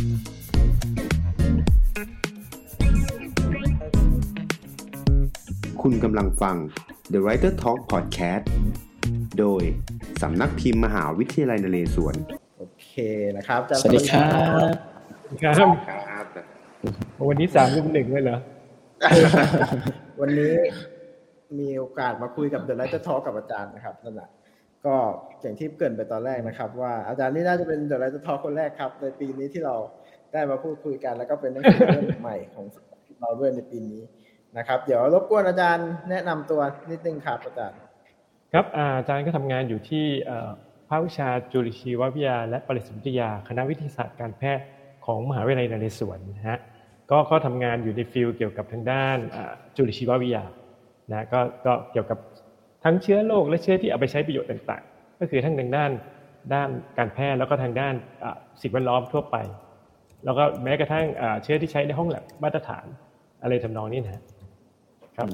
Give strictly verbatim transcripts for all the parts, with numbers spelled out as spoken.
คุณกำลังฟัง The Writer Talk Podcast โดยสำนักพิมพ์มหาวิทยาลัยนเรศวรโอเคนะครับสวัสดีครับครับครับวันนี้สามรุ่มหนึ่งเลยเหรอ วันนี้มีโอกาสมาคุยกับ The Writer Talk กับอาจารย์นะครับนั่นแหละก็อย่างที่เกริ่นไปตอนแรกนะครับว่าอาจารย์นี่น่าจะเป็น The Writer Talk คนแรกครับในปีนี้ที่เราได้มาพูดคุยกันแล้วก็เป็นหนังสือเล่มใหม่ของเราด้วยในปีนี้นะครับเดี๋ยวรบกวนอาจารย์แนะนำตัวนิดนึงครับอาจารย์ครับอาจารย์ก็ทำงานอยู่ที่ภาควิชาจุลชีววิทยาและปริศวิทยาคณะวิทยาศาสตร์การแพทย์ของมหาวิทยาลัยนเรศวรนะฮะก็ก็ทำงานอยู่ในฟิลด์เกี่ยวกับทางด้านจุลชีววิทยานะก็ก็เกี่ยวกับทั้งเชื้อโรคและเชื้อที่เอาไปใช้ประโยชน์ต่างๆก็คือทั้งทางด้านด้านการแพทย์แล้วก็ทางด้านสิ่งแวดล้อมทั่วไปแล้วก็แม้กระทั่งเชื้อที่ใช้ในห้องแลบมาตรฐานอะไรทำนองนี้นะครับ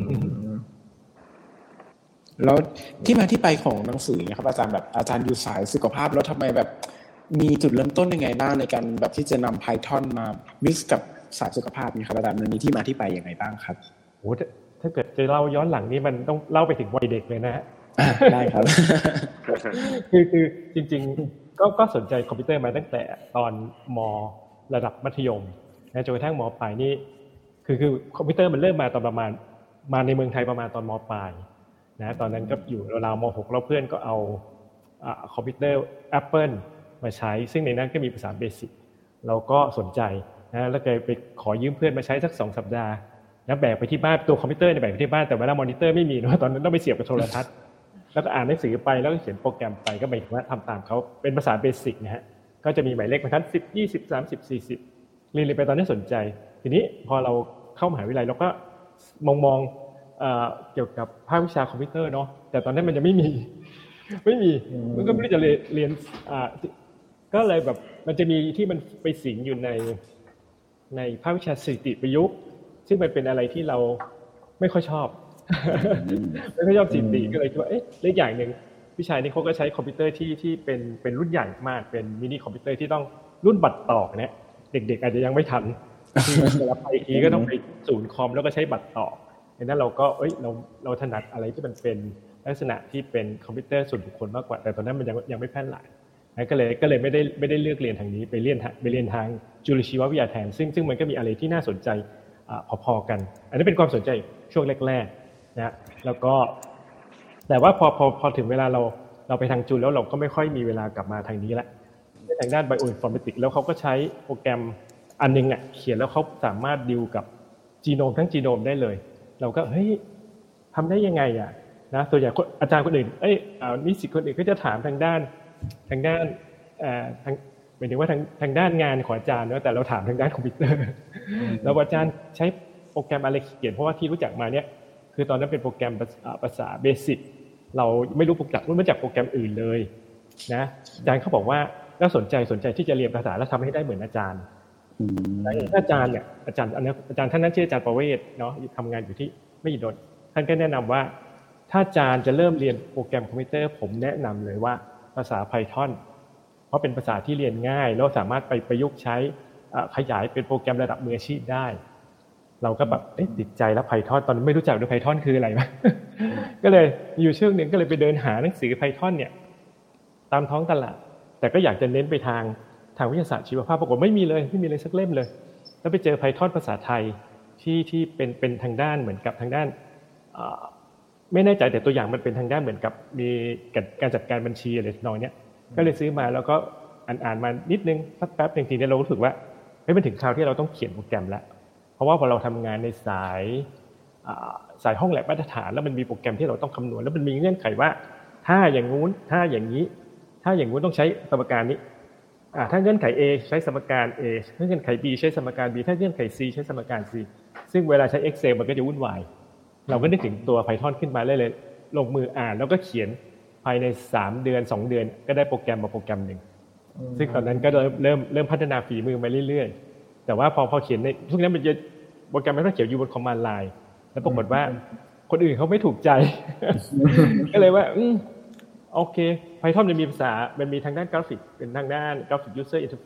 แล้วที่มาที่ไปของหนังสือเนี่ยครับอาจารย์แบบอาจารย์อยู่สายสุขภาพแล้วทำไมแบบมีจุดเริ่มต้นยังไงบ้างในการแบบที่จะนำ Python มา mix กับสายสุขภาพนี่ครับอาจารย์มันมีที่มาที่ไปยังไงบ้างครับโอ้ถ้าเกิดจะเล่าย้อนหลังนี่มันต้องเล่าไปถึงวัยเด็กเลยนะฮะได้ครับคือคือจริงๆก็ก็สนใจคอมพิวเตอร์มาตั้งแต่ตอนม.ระดับมัธยมนะจนกระทั่งม.ปลายนี่คือคือคอมพิวเตอร์มันเริ่มมาตอนประมาณมาในเมืองไทยประมาณตอนม.ปลายนะตอนนั้นก็อยู่ราวๆม.หกแล้วเพื่อนก็เอาอ่าคอมพิวเตอร์ Apple มาใช้ซึ่งในนั้นก็มีภาษาเบสิกเราก็สนใจนะแล้วก็ไปขอยืมเพื่อนมาใช้สักสองสัปดาห์แล้วแบกไปที่บ้านตัวคอมพิวเตอร์เนี่ยแบกไปที่บ้านแต่เวลามอนิเตอร์ไม่มีเนาะตอนนั้นต้องไปเสียบกับโทรทัศน์แล้วก็อ่านหนังสือไปแล้วก็เขียนโปรแกรมไปก็หมายถึงว่าทำตามเขาเป็นภาษาเบสิกนะฮะก็จะมีหมายเลขบรรทัดสิบ ยี่สิบ สามสิบ สี่สิบเรียนไปตอนนี้สนใจทีนี้พอเราเข้ามหาวิทยาลัยเราก็มองมองเอ่อเกี่ยวกับภาควิชาคอมพิวเตอร์เนาะแต่ตอนนั้นมันยังไม่มีไม่มีมันก็ไม่ได้จะเรียนอ่าก็เลยแบบมันจะมีที่มันไปสิงอยู่ในในภาควิชาสถิติประยุกต์ซึ่งมันเป็นอะไรที่เราไม่ค่อยชอบไม่ค่อยชอบสถิติก็เลยคิดว่าเอ๊ะเรื่องอย่างนึงวิชานี้เขาก็ใช้คอมพิวเตอร์ที่ที่เป็นเป็นรุ่นใหญ่มากเป็นมินิคอมพิวเตอร์ที่ต้องรุ่นบัตรต่อเนี่ยเด็กๆอาจจะยังไม่ทันเวลาไปทีก็ต้องไปศูนย์คอมแล้วก็ใช้บัตรต่อดังนั้นเราก็เอ้ยเราเราถนัดอะไรที่มันเป็นลักษณะที่เป็นคอมพิวเตอร์ส่วนบุคคลมากกว่าแต่ตอนนั้นมันยังยังไม่แพร่หลายนะก็เลยก็เลยไม่ได้ไม่ได้เลือกเรียนทางนี้ไปเรียนไปเรียนทางจุลชีววิทยาแทนซึ่งซึ่งมันก็มีอะไรที่น่าสนใจอ่าพอๆกันอันนี้เป็นความสนใจช่วงแรกๆนะแล้วก็แต่ว่าพอพอพอถึงเวลาเราเราไปทางจุลแล้วเราก็ไม่ค่อยมีเวลากลับมาทางนี้ละทางด้านไบโออินฟอร์เมติกแล้วเขาก็ใช้โปรแกรมอันนึงอ่ะเขียนแล้วเขาสามารถดีลกับจีโนมทั้งจีโนมได้เลยเราก็เฮ้ยทำได้ยังไงอ่ะนะส่วนใหญ่อาจารย์คนอื่นเอ้ยนิสิตคนอื่นก็จะถามทางด้านทางด้านอ่าทางหมายถึงว่าทางทางด้านงานของอาจารย์เนาะแต่เราถามทางด้านคอมพิวเตอร์แล้วอาจารย์ใช้โปรแกรมอะไรเขียนเพราะว่าที่รู้จักมาเนี่ยคือตอนนั้นเป็นโปรแกรมภาษาเบสิกเราไม่รู้โปรแกรมไม่รู้จักโปรแกรมอื่นเลยนะอาจารย์เขาบอกว่าถ้าสนใจสนใจที่จะเรียนภาษาแล้วทำให้ได้เหมือนอาจารย์อาจารย์เนี่ยอาจารย์อันนี้อาจารย์ท่านนั้นชื่ออาจารย์ประเวศเนาะทำงานอยู่ที่มหิดลท่านก็แนะนำว่าถ้าอาจารย์จะเริ่มเรียนโปรแกรมคอมพิวเตอร์ผมแนะนำเลยว่าภาษา Python เพราะเป็นภาษาที่เรียนง่ายแล้วสามารถไปประยุกต์ใช้ขยายเป็นโปรแกรมระดับมืออาชีพได้เราก็แบบเอ๊ะติดใจแล้ว Python ตอนนั้นไม่รู้จักด้วย Python คืออะไรวะ ก็เลยอยู่ช่วงนึงก็เลยไปเดินหาหนังสือ Python เนี่ยตามท้องตลาดแต่ก็อยากจะเน้นไปทางทางวิทยาศาสตร์ชีวภาพปรากฏไม่มีเลยไม่มีเลยสักเล่มเลยแล้วไปเจอ Python ภาษาไทยที่ที่เป็นเป็นทางด้านเหมือนกับทางด้านไม่แน่ใจแต่ตัวอย่างมันเป็นทางด้านเหมือนกับมีการจัดการบัญชีอะไรน้อยเนี้ยก็เลยซื้อมาแล้วก็อ่านๆมานิดนึงสักแป๊บนึงทีนี้เรารู้สึกว่าเฮ้ยมันถึงคราวที่เราต้องเขียนโปรแกรมแล้วเพราะว่าพอเราทำงานในสายสายห้องแลบมาตรฐานแล้วมันมีโปรแกรมที่เราต้องคำนวณแล้วมันมีเงื่อนไขว่าถ้าอย่างงู้นถ้าอย่างนี้ถ้าอย่างงู้นต้องใช้สมการนี้ถ้าเงื่อนไข A ใช้สมการ A ถ้าเงื่อนไข B ใช้สมการ B ถ้าเงื่อนไข C ใช้สมการ C ซึ่งเวลาใช้ Excel มันก็จะวุ่นวายเราก็นึกถึงตัว Python ขึ้นมาเลยเลยลงมืออ่านแล้วก็เขียนภายในสามเดือนสองเดือนก็ได้โปรแกรมมาโปรแกรมนึงซึ่งตอนนั้นก็เริ่มเริ่มเริ่มพัฒนาฝีมือมาเรื่อยๆแต่ว่าพอพอเขียนในทุกนั้นมันจะโปรแกรมมันต้องเขียนอยู่บนคอมมานด์ไลน์แล้วปรากฏว่าคนอื่นเขาไม่ถูกใจ ก็เลยว่าโอเค Python มันมีภาษามันมีทางด้านกราฟิกเป็นทางด้าน Graphic User Interface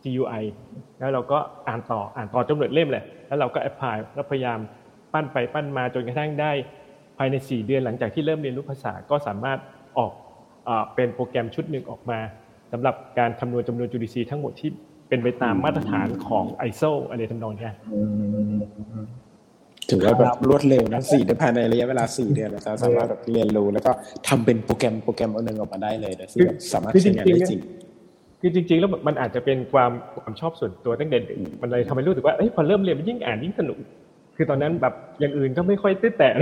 จี ยู ไอ แล้วเราก็อ่านต่ออ่านต่อจนหมดเล่มเลยแล้วเราก็แอพพลายแล้วพยายามปั้นไปปั้นมาจนกระทั่งได้ภายในสี่เดือนหลังจากที่เริ่มเรียนรู้ภาษาก็สามารถออกเอ่อเป็นโปรแกรมชุดหนึ่งออกมาสำหรับการคำนวณจำนวน ยู ดี ซี ทั้งหมดที่เป็นไปตามมาตรฐานของ ไอ เอส โอ อะไรทำนองนี้ถือว่าแบบรวดเร็วนะสี่เดือนภายในระยะเวลาสี่เดือนเราสามารถแบบเรียนรู้แล้วก็ทำเป็นโปรแกรมโปรแกรมอันนึงออกมาได้เลยนะที่แบบสามารถใช้งานได้จริงคือจริงๆแล้วมันอาจจะเป็นความความชอบส่วนตัวตั้งแต่เด็กมันเลยทำให้รู้สึกว่าเอ้ยพอเริ่มเรียนมันยิ่งอ่านยิ่งสนุกคือตอนนั้นแบบอย่างอื่นก็ไม่ค่อยตื้อแตะ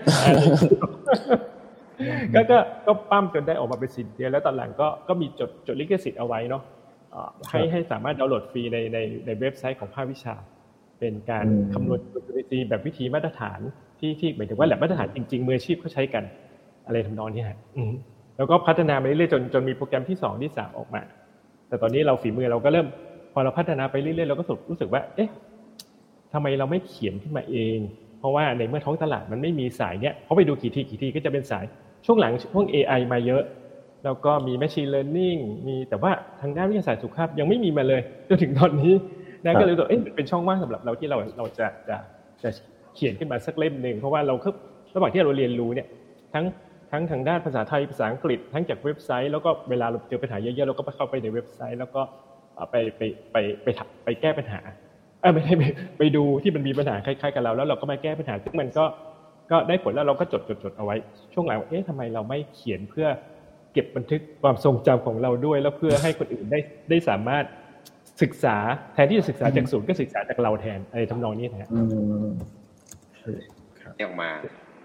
ก็ก็ก็ปั้มจนได้ออกมาเป็นสินเดียวแล้วตอนหลังก็ก็มีจดจดลิขสิทธิ์เอาไว้เนาะให้ให้สามารถดาวน์โหลดฟรีในในในเว็บไซต์ของภาควิชาเป็นการคำนวณ ยู ดี ซี แบบวิธีมาตรฐานที่ที่หมายถึงว่าแลบมาตรฐานจริงๆมืออาชีพเขาใช้กันอะไรทำนองนี้ฮะแล้วก็พัฒนาไปเรื่อยๆจนจนมีโปรแกรมที่สองที่สามออกมาแต่ตอนนี้เราฝีมือเราก็เริ่มพอเราพัฒนาไปเรื่อยๆเราก็รู้สึกว่าเอ๊ะทำไมเราไม่เขียนขึ้นมาเองเพราะว่าในเมื่อท้องตลาดมันไม่มีสายเนี้ยเพราะไปดูกี่ทีกี่ทีก็จะเป็นสายช่วงหลังพวก เอ ไอ มาเยอะแล้วก็มี machine learning มีแต่ว่าทางด้านวิทยาศาสตร์สุขภาพยังไม่มีมาเลยจนถึงตอนนี้นะก็เลยบอกเอ๊ะเป็นช่องว่างสำหรับเราที่เราเราจะจะจะเขียนขึ้นมาสักเล่มนึงเพราะว่าเราคือระหว่างที่เราเรียนรู้เนี่ยทั้งทั้งทางด้านภาษาไทยภาษาอังกฤษทั้งจากเว็บไซต์แล้วก็เวลาเราเจอปัญหาเยอะๆเราก็ไปเข้าไปในเว็บไซต์แล้วก็ไปไปไปไปไปแก้ปัญหาเออไม่ได้ไปดูที่มันมีปัญหาคล้ายๆกับเราแล้วเราก็มาแก้ปัญหาซึ่งมันก็ก็ได้ผลแล้วเราก็จดจดๆๆเอาไว้ช่วงหลังเอ๊ะทำไมเราไม่เขียนเพื่อเก็บบันทึกความทรงจำของเราด้วยแล้วเพื่อให้คนอื่นได้ได้สามารถศึกษาแทนที่จะศึกษาจากศูนย์ก็ศึกษาจากเราแทนอะไรทำนองนี้นะฮะออกมา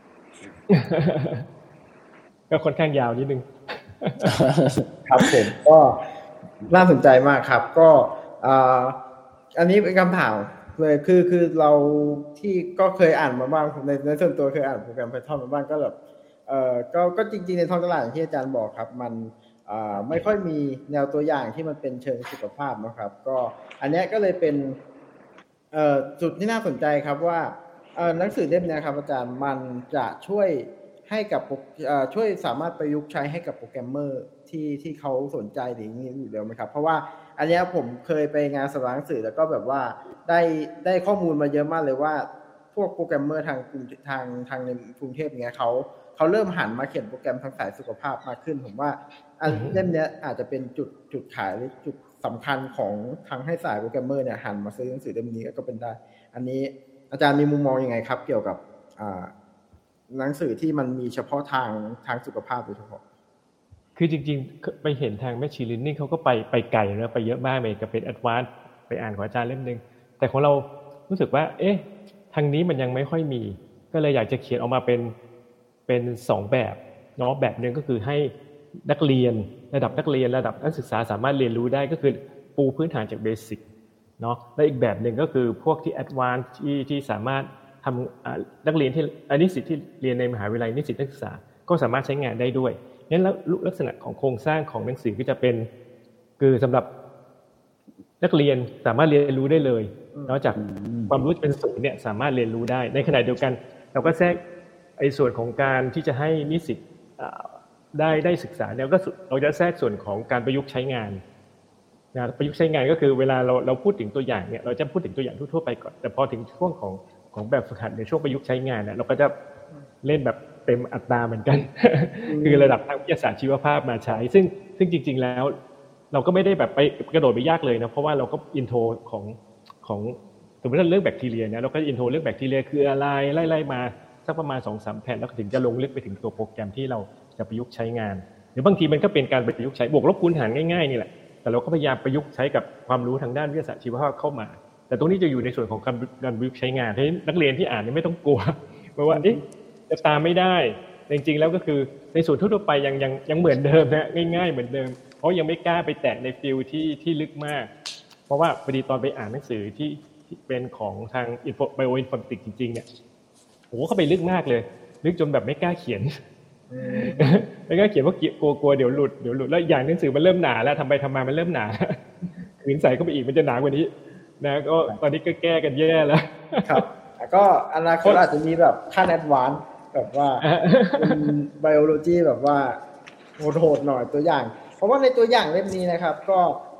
ก็ค่อนข้างยาวนิดนึงครับผมก็น่าสนใจมากครับก็อันนี้เป็นคำถามเลยคือคือเราที่ก็เคยอ่านมาบ้างในในส่วนตัวเคยอ่านโปรแกรม Python มาบ้างก็แบบเอ่อก็ก็จริงๆในท้องตลาดอย่างที่อาจารย์บอกครับมันอ่าไม่ค่อยมีแนวตัวอย่างที่มันเป็นเชิงสุขภาพนะครับก็อันนี้ก็เลยเป็นเอ่อจุดที่น่าสนใจครับว่าเอ่อหนังสือเล่มนี้ครับอาจารย์มันจะช่วยให้กับเอ่อช่วยสามารถประยุกต์ใช้ให้กับโปรแกรมเมอร์ที่ที่เขาสนใจอย่างนี้อยู่แล้วไหมครับเพราะว่าอันนี้ผมเคยไปงานสำนักหนังสือแล้วก็แบบว่าได้ได้ข้อมูลมาเยอะมากเลยว่าพวกโปรแกรมเมอร์ทางทางทางในกรุงเทพเงี้ยเขาเขาเริ่มหันมาเขียนโปรแกรมทางสายสุขภาพมากขึ้นผมว่าอันเล่มนี้อาจจะเป็นจุดจุดขายหรือจุดสำคัญของทางให้สายโปรแกรมเมอร์เนี่ยหันมาซื้อหนังสือเล่มนี้ก็เป็นได้อันนี้อาจารย์มีมุมมองยังไงครับเกี่ยวกับอ่าหนังสือที่มันมีเฉพาะทางทางสุขภาพโดยเฉพาะคือจริงๆไปเห็นทาง machine learning เขาก็ไปไปไกลนะไปเยอะมากเลยกับเป็น advanced ไปอ่านของอาจารย์เล่มนึงแต่ของเรารู้สึกว่าเอ๊ะทางนี้มันยังไม่ค่อยมีก็เลยอยากจะเขียนออกมาเป็นเป็นสองแบบเนาะแบบนึงก็คือให้นักเรียนระดับนักเรียนระดับนักศึกษาสามารถเรียนรู้ได้ก็คือปูพื้นฐานจากเบสิกเนาะและอีกแบบนึงก็คือพวกที่ advanced ที่ที่สามารถทำนักเรียนที่นิสิตที่เรียนในมหาวิทยาลัยนิสิตนักศึกษาก็สามารถใช้งานได้ด้วยงั้นแล้วลักษณะของโครงสร้างของหนังสือก็จะเป็นคือสำหรับนักเรียนสามารถเรียนรู้ได้เลยนอกจากความรู้เป็นศูนย์เนี่ยสามารถเรียนรู้ได้ในขณะเดียวกันเราก็แทรกไอ้ส่วนของการที่จะให้นิสิตได้ได้ศึกษาเนี่ยก็เราจะแทรกส่วนของการประยุกต์ใช้งานนะประยุกต์ใช้งานก็คือเวลาเราเราพูดถึงตัวอย่างเนี่ยเราจะพูดถึงตัวอย่างทั่วๆไปก่อนแต่พอถึงช่วงของของแบบฝึกหัดในช่วงประยุกต์ใช้งานเนี่ยเราก็จะเล่นแบบเต็มอัตราเหมือนกันคือระดับทางวิทยาศาสตร์ชีวภาพมาใช้ซึ่งซึ่งจริงๆแล้วเราก็ไม่ได้แบบไปกระโดดไปยากเลยนะเพราะว่าเราก็อินโทรของของสมมติว่าเรื่องแบคทีเรียเนี่ยเราก็อินโทรเรื่องแบคทีเรียคืออะไรไล่ๆมาสักประมาณ สองถึงสาม แผ่นแล้วถึงจะลงลึกไปถึงตัวโปรแกรมที่เราจะประยุกต์ใช้งานหรือบางทีมันก็เป็นการประยุกต์ใช้บวกลบคูณหารง่ายๆนี่แหละแต่เราก็พยายามประยุกต์ใช้กับความรู้ทางด้านวิทยาศาสตร์ชีวภาพเข้ามาแต่ตรงนี้จะอยู่ในส่วนของการการประยุกต์ใช้งานให้นักเรียนที่อ่านนี่ไม่ต้องกลัวเพราะว่าเอ๊ะจะตามไม่ได้จริงๆแล้วก็คือในส่วนทั่วไปยังยังยังเหมือนเดิมนะง่ายๆเหมือนเดิมเพราะยังไม่กล้าไปแตะในฟิลที่ที่ลึกมากเพราะว่าพอดีตอนไปอ่านหนังสือที่ที่เป็นของทางอินโฟไบโออินฟอร์มติกจริงๆเนี่ยโอ้เข้าไปลึกมากเลยลึกจนแบบไม่กล้าเขียนไม่กล้าเขียนเพราะกลัวกลัวเดี๋ยวหลุดเดี๋ยวหลุดแล้วอย่างหนังสือมันเริ่มหนาแล้วทำไปทำมามันเริ่มหนาขืนใส่เข้าไปอีกมันจะหนากว่านี้นะก็ตอนนี้ก็แก้กันแย่แล้วครับก็อนาคตอาจจะมีแบบขั้นแอดวานซ์แบบว่าเป็นไบโอโลจีแบบว่าโหดๆหน่อยตัวอย่างเพราะว่าในตัวอย่างเล่มนี้นะครับก็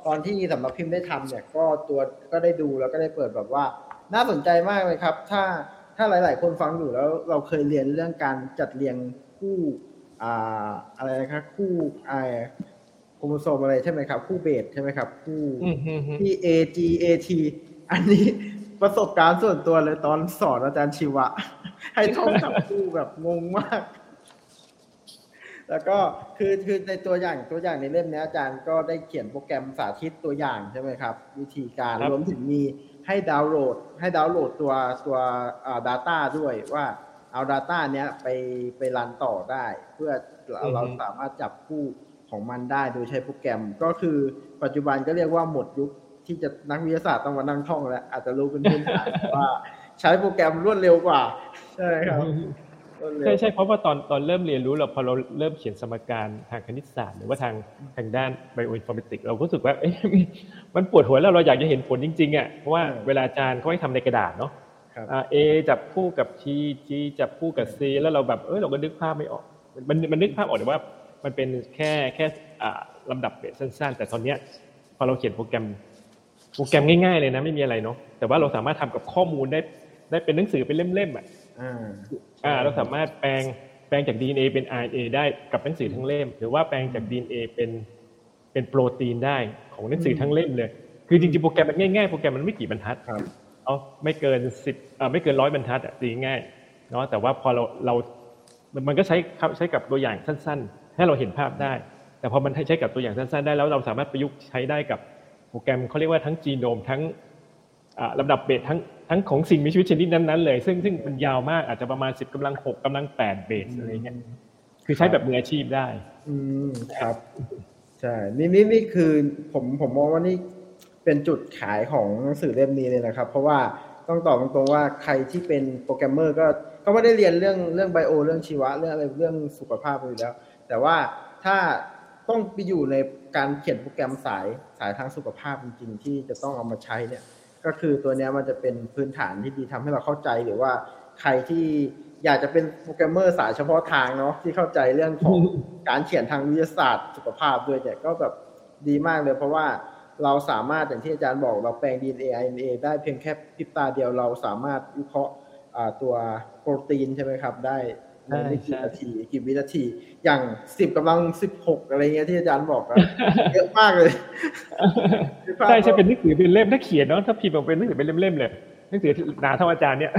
ตอนที่สำนักพิมพ์ได้ทำเนี่ยก็ตัวก็ได้ดูแล้วก็ได้เปิดแบบว่าน่าสนใจมากเลยครับถ้าถ้าหลายๆคนฟังอยู่แล้วเราเคยเรียนเรื่องการจัดเรียงคู่อ่าอะไรนะครับคู่ไอโครโมโซมอะไรใช่ไหมครับคู่เบสใช่ไหมครับคู่ที่ A G A T อันนี้ประสบการณ์ส่วนตัวเลยตอนสอนอาจารย์ชีวะให้ท่องจับคู่แบบงงมากแล้วก็คือคือในตัวอย่างตัวอย่างในเล่มนี้อาจารย์ก็ได้เขียนโปรแกรมสาธิตตัวอย่างใช่ไหมครับวิธีการรวมถึงมีให้ดาวน์โหลดให้ดาวน์โหลดตัวตัวอ่า data ด้วยว่าเอา data เนี้ยไปไปรันต่อได้เพื่อเราสามารถจับคู่ของมันได้โดยใช้โปรแกรมก็คือปัจจุบันก็เรียกว่าหมดยุคที่จะนักวิทยาศาสตร์ต้องมานั่งท่องแล้วอาจจะรู้เป็นพื้นฐานว่าใช้โปรแกรมรวดเร็วกว่าใช่ครับใช่ใช่เพราะว่าตอนตอนเริ่มเรียนรู้เราพอเราเริ่มเขียนสมการทางคณิตศาสตร์หรือว่าทางทางด้านไบโออินฟอร์เมติกเราก็รู้สึกว่าเอ๊ะมันปวดหัวแล้วเราอยากจะเห็นผลจริงๆอ่ะเพราะว่าเวลาอาจารย์เขาให้ทำในกระดาษเนาะอ่า A จับคู่กับ T G จับคู่กับ C แล้วเราแบบเอ้ยเราก็นึกภาพไม่ออกมันมันนึกภาพออกแต่ว่ามันเป็นแค่แค่อ่าลำดับเบสสั้นๆแต่ตอนเนี้ยพอเราเขียนโปรแกรมโปรแกรมง่ายๆเลยนะไม่มีอะไรเนาะแต่ว่าเราสามารถทำกับข้อมูลได้ได้เป็นหนังสือเป็นเล่มๆอ่ะอ่าอ่าเราสามารถแปลงแปลงจาก ดี เอ็น เอ เป็น อาร์ เอ็น เอ ได้กับหนังสือทั้งเล่มหรือว่าแปลงจาก ดี เอ็น เอ เป็นเป็นโปรตีนได้ของหนังสือทั้งเล่มเลยคือจริงๆโปรแกรมมันง่ายๆโปรแกรมมันไม่กี่บรรทัดเอาไม่เกินสิบอ่าไม่เกินร้อยบรรทัดอ่ะตีง่ายเนาะแต่ว่าพอเราเรามันก็ใช้ใช้กับตัวอย่างสั้นๆให้เราเห็นภาพได้แต่พอมันใช้กับตัวอย่างสั้นๆได้แล้วเราสามารถประยุกต์ใช้ได้กับโปรแกรมเขาเรียกว่าทั้งจีโนมทั้งลำดับเบสทั้งทั้งของสิ่งมีชีวิตชนิดนั้นๆเลยซึ่งซึ่งมันยาวมากอาจจะประมาณสิบกำลังหกกำลังแปดเบสอะไรเงี้ยคือใช้แบบมืออาชีพได้อืมครับใช่นี่นี่นี่คือผมผมมองว่านี่เป็นจุดขายของหนังสือเล่มนี้เลยนะครับเพราะว่าต้องตอบตรงๆว่าใครที่เป็นโปรแกรมเมอร์ก็ก็ไม่ได้เรียนเรื่องเรื่องไบโอเรื่องชีวะเรื่องอะไรเรื่องสุขภาพอยู่แล้วแต่ว่าถ้าต้องไปอยู่ในการเขียนโปรแกรมสายสายทางสุขภาพจริงๆที่จะต้องเอามาใช้เนี่ยก็คือตัวนี้มันจะเป็นพื้นฐานที่ดีทำให้เราเข้าใจหรือว่าใครที่อยากจะเป็นโปรแกรมเมอร์สายเฉพาะทางเนาะที่เข้าใจเรื่องของการเขียนทางวิทยาศาสตร์สุขภาพด้วยเนี่ยก็แบบดีมากเลยเพราะว่าเราสามารถอย่างที่อาจารย์บอกเราแปลง ดี เอ็น เอ อาร์ เอ็น เอ ได้เพียงแค่พริบตาเดียวเราสามารถวิเคราะห์ตัวโปรตีนใช่ไหมครับได้ในไม่กี่นาทีกี่วินาทีอย่างสิบกำลังสิบหกอะไรเงี้ยที่อาจารย์บอกอะเยอะมากเลยใช่ใช่เป็นหนังสือเป็นเล่มถ้าเขียนเนาะถ้าพิมพ์ออกเป็นหนังสือเป็นเล่มๆเลยหนังสือหนาเท่าอาจารย์เนี่ย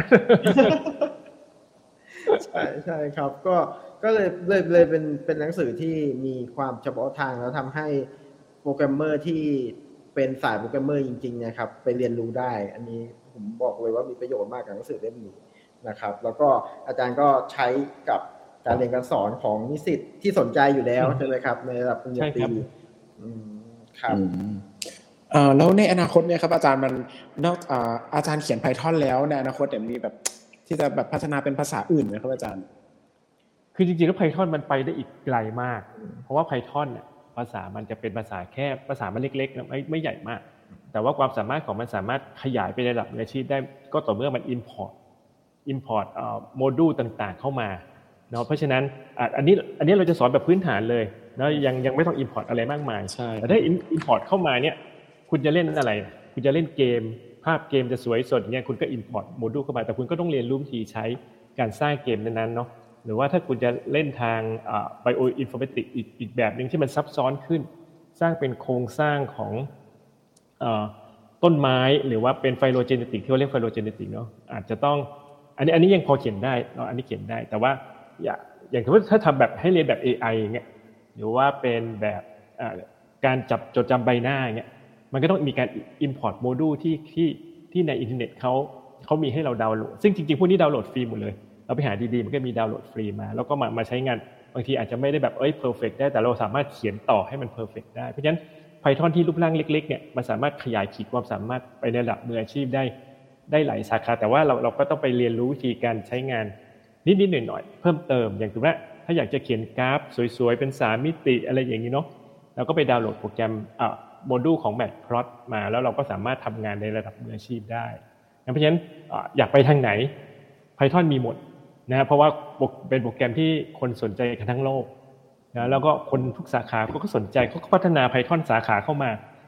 ใช่ใช่ครับก็ก็เลยเลยเลยเป็นเป็นหนังสือที่มีความเฉพาะทางแล้วทำให้โปรแกรมเมอร์ที่เป็นสายโปรแกรมเมอร์จริงๆนะครับไปเรียนรู้ได้อันนี้ผมบอกเลยว่ามีประโยชน์มากกับหนังสือเล่มนี้นะครับแล้วก็อาจารย์ก็ใช้กับการเรียนการสอนของนิสิตที่สนใจอยู่แล้วใช่ไหมครับในระดับปริญญาตรีครับเอ่อแล้วในอนาคตเนี่ยครับอาจารย์มันนอกอ่าอาจารย์เขียน Python แล้วในอนาคตเนี่ยมีแบบที่จะแบบพัฒนาเป็นภาษาอื่นไหมครับอาจารย์คือจริงๆแล้ว Python มันไปได้อีกไกลมากเพราะว่า Python เนี่ยภาษามันจะเป็นภาษาแค่ภาษามันเล็กๆนะไม่ไม่ใหญ่มากแต่ว่าความสามารถของมันสามารถขยายไปในระดับมืออาชีพได้ก็ต่อเมื่อมัน import import เอ่อโมดูลต่างๆเข้ามาเนาะเพราะฉะนั้นอันนี้อันนี้เราจะสอนแบบพื้นฐานเลยแล้วยังยังไม่ต้อง import อะไรมากมายแต่ถ้า import เข้ามาเนี่ยคุณจะเล่นอะไรคุณจะเล่นเกมภาพเกมจะสวยสดอย่างเงี้ยคุณก็ import โมดูลเข้ามาแต่คุณก็ต้องเรียนรู้วิธีใช้การสร้างเกมนั้นๆเนาะหรือว่าถ้าคุณจะเล่นทางอ่า bioinformatics อีกอีกแบบนึงที่มันซับซ้อนขึ้นสร้างเป็นโครงสร้างของเอ่อต้นไม้หรือว่าเป็นไฟโลเจเนติกที่เขาเรียกไฟโลเจเนติกเนาะอาจจะต้องอันนี้อันนี้ยังพอเขียนได้เนาะอันนี้เขียนได้แต่ว่าอย่าอย่างที่ว่าถ้าทำแบบให้เรียนแบบ เอ ไอ อย่างเงี้ยหรือว่าเป็นแบบอ่าการจับจดจำใบหน้าอย่างเงี้ยมันก็ต้องมีการ import โมดูลที่ที่ที่ในอินเทอร์เน็ตเขาเขามีให้เราดาวน์โหลดซึ่งจริงๆพวกนี้ดาวน์โหลดฟรีหมดเลยเราไปหาดีๆมันก็มีดาวน์โหลดฟรีมาแล้วก็มามาใช้งานบางทีอาจจะไม่ได้แบบเอ้ยเพอร์เฟคได้แต่เราสามารถเขียนต่อให้มันเพอร์เฟคได้เพราะฉะนั้น Python ที่รูปร่างเล็กๆเนี่ยมันสามารถขยายขีดความสามารถไปในระดับมืออาชีพได้ได้หลายสาขาแต่ว่าเราเราก็ต้องไปเรียนรู้วิธีการใช้งานนิดๆหน่อยๆเพิ่มเติมอย่างสมมุติว่าถ้าอยากจะเขียนกราฟสวยๆเป็นสามมิติอะไรอย่างนี้เนาะเราก็ไปดาวน์โหลดโปรแกรมอ่าโมดูลของ Matplotlib มาแล้วเราก็สามารถทำงานในระดับมืออาชีพได้เพราะฉะนั้นอยากไปทางไหน Python มีหมดนะเพราะว่าเป็นโปรแกรมที่คนสนใจกันทั้งโลกนะแล้วก็คนทุกสาขาก็สนใจเขาก็พัฒนา Python สาขาเข้ามา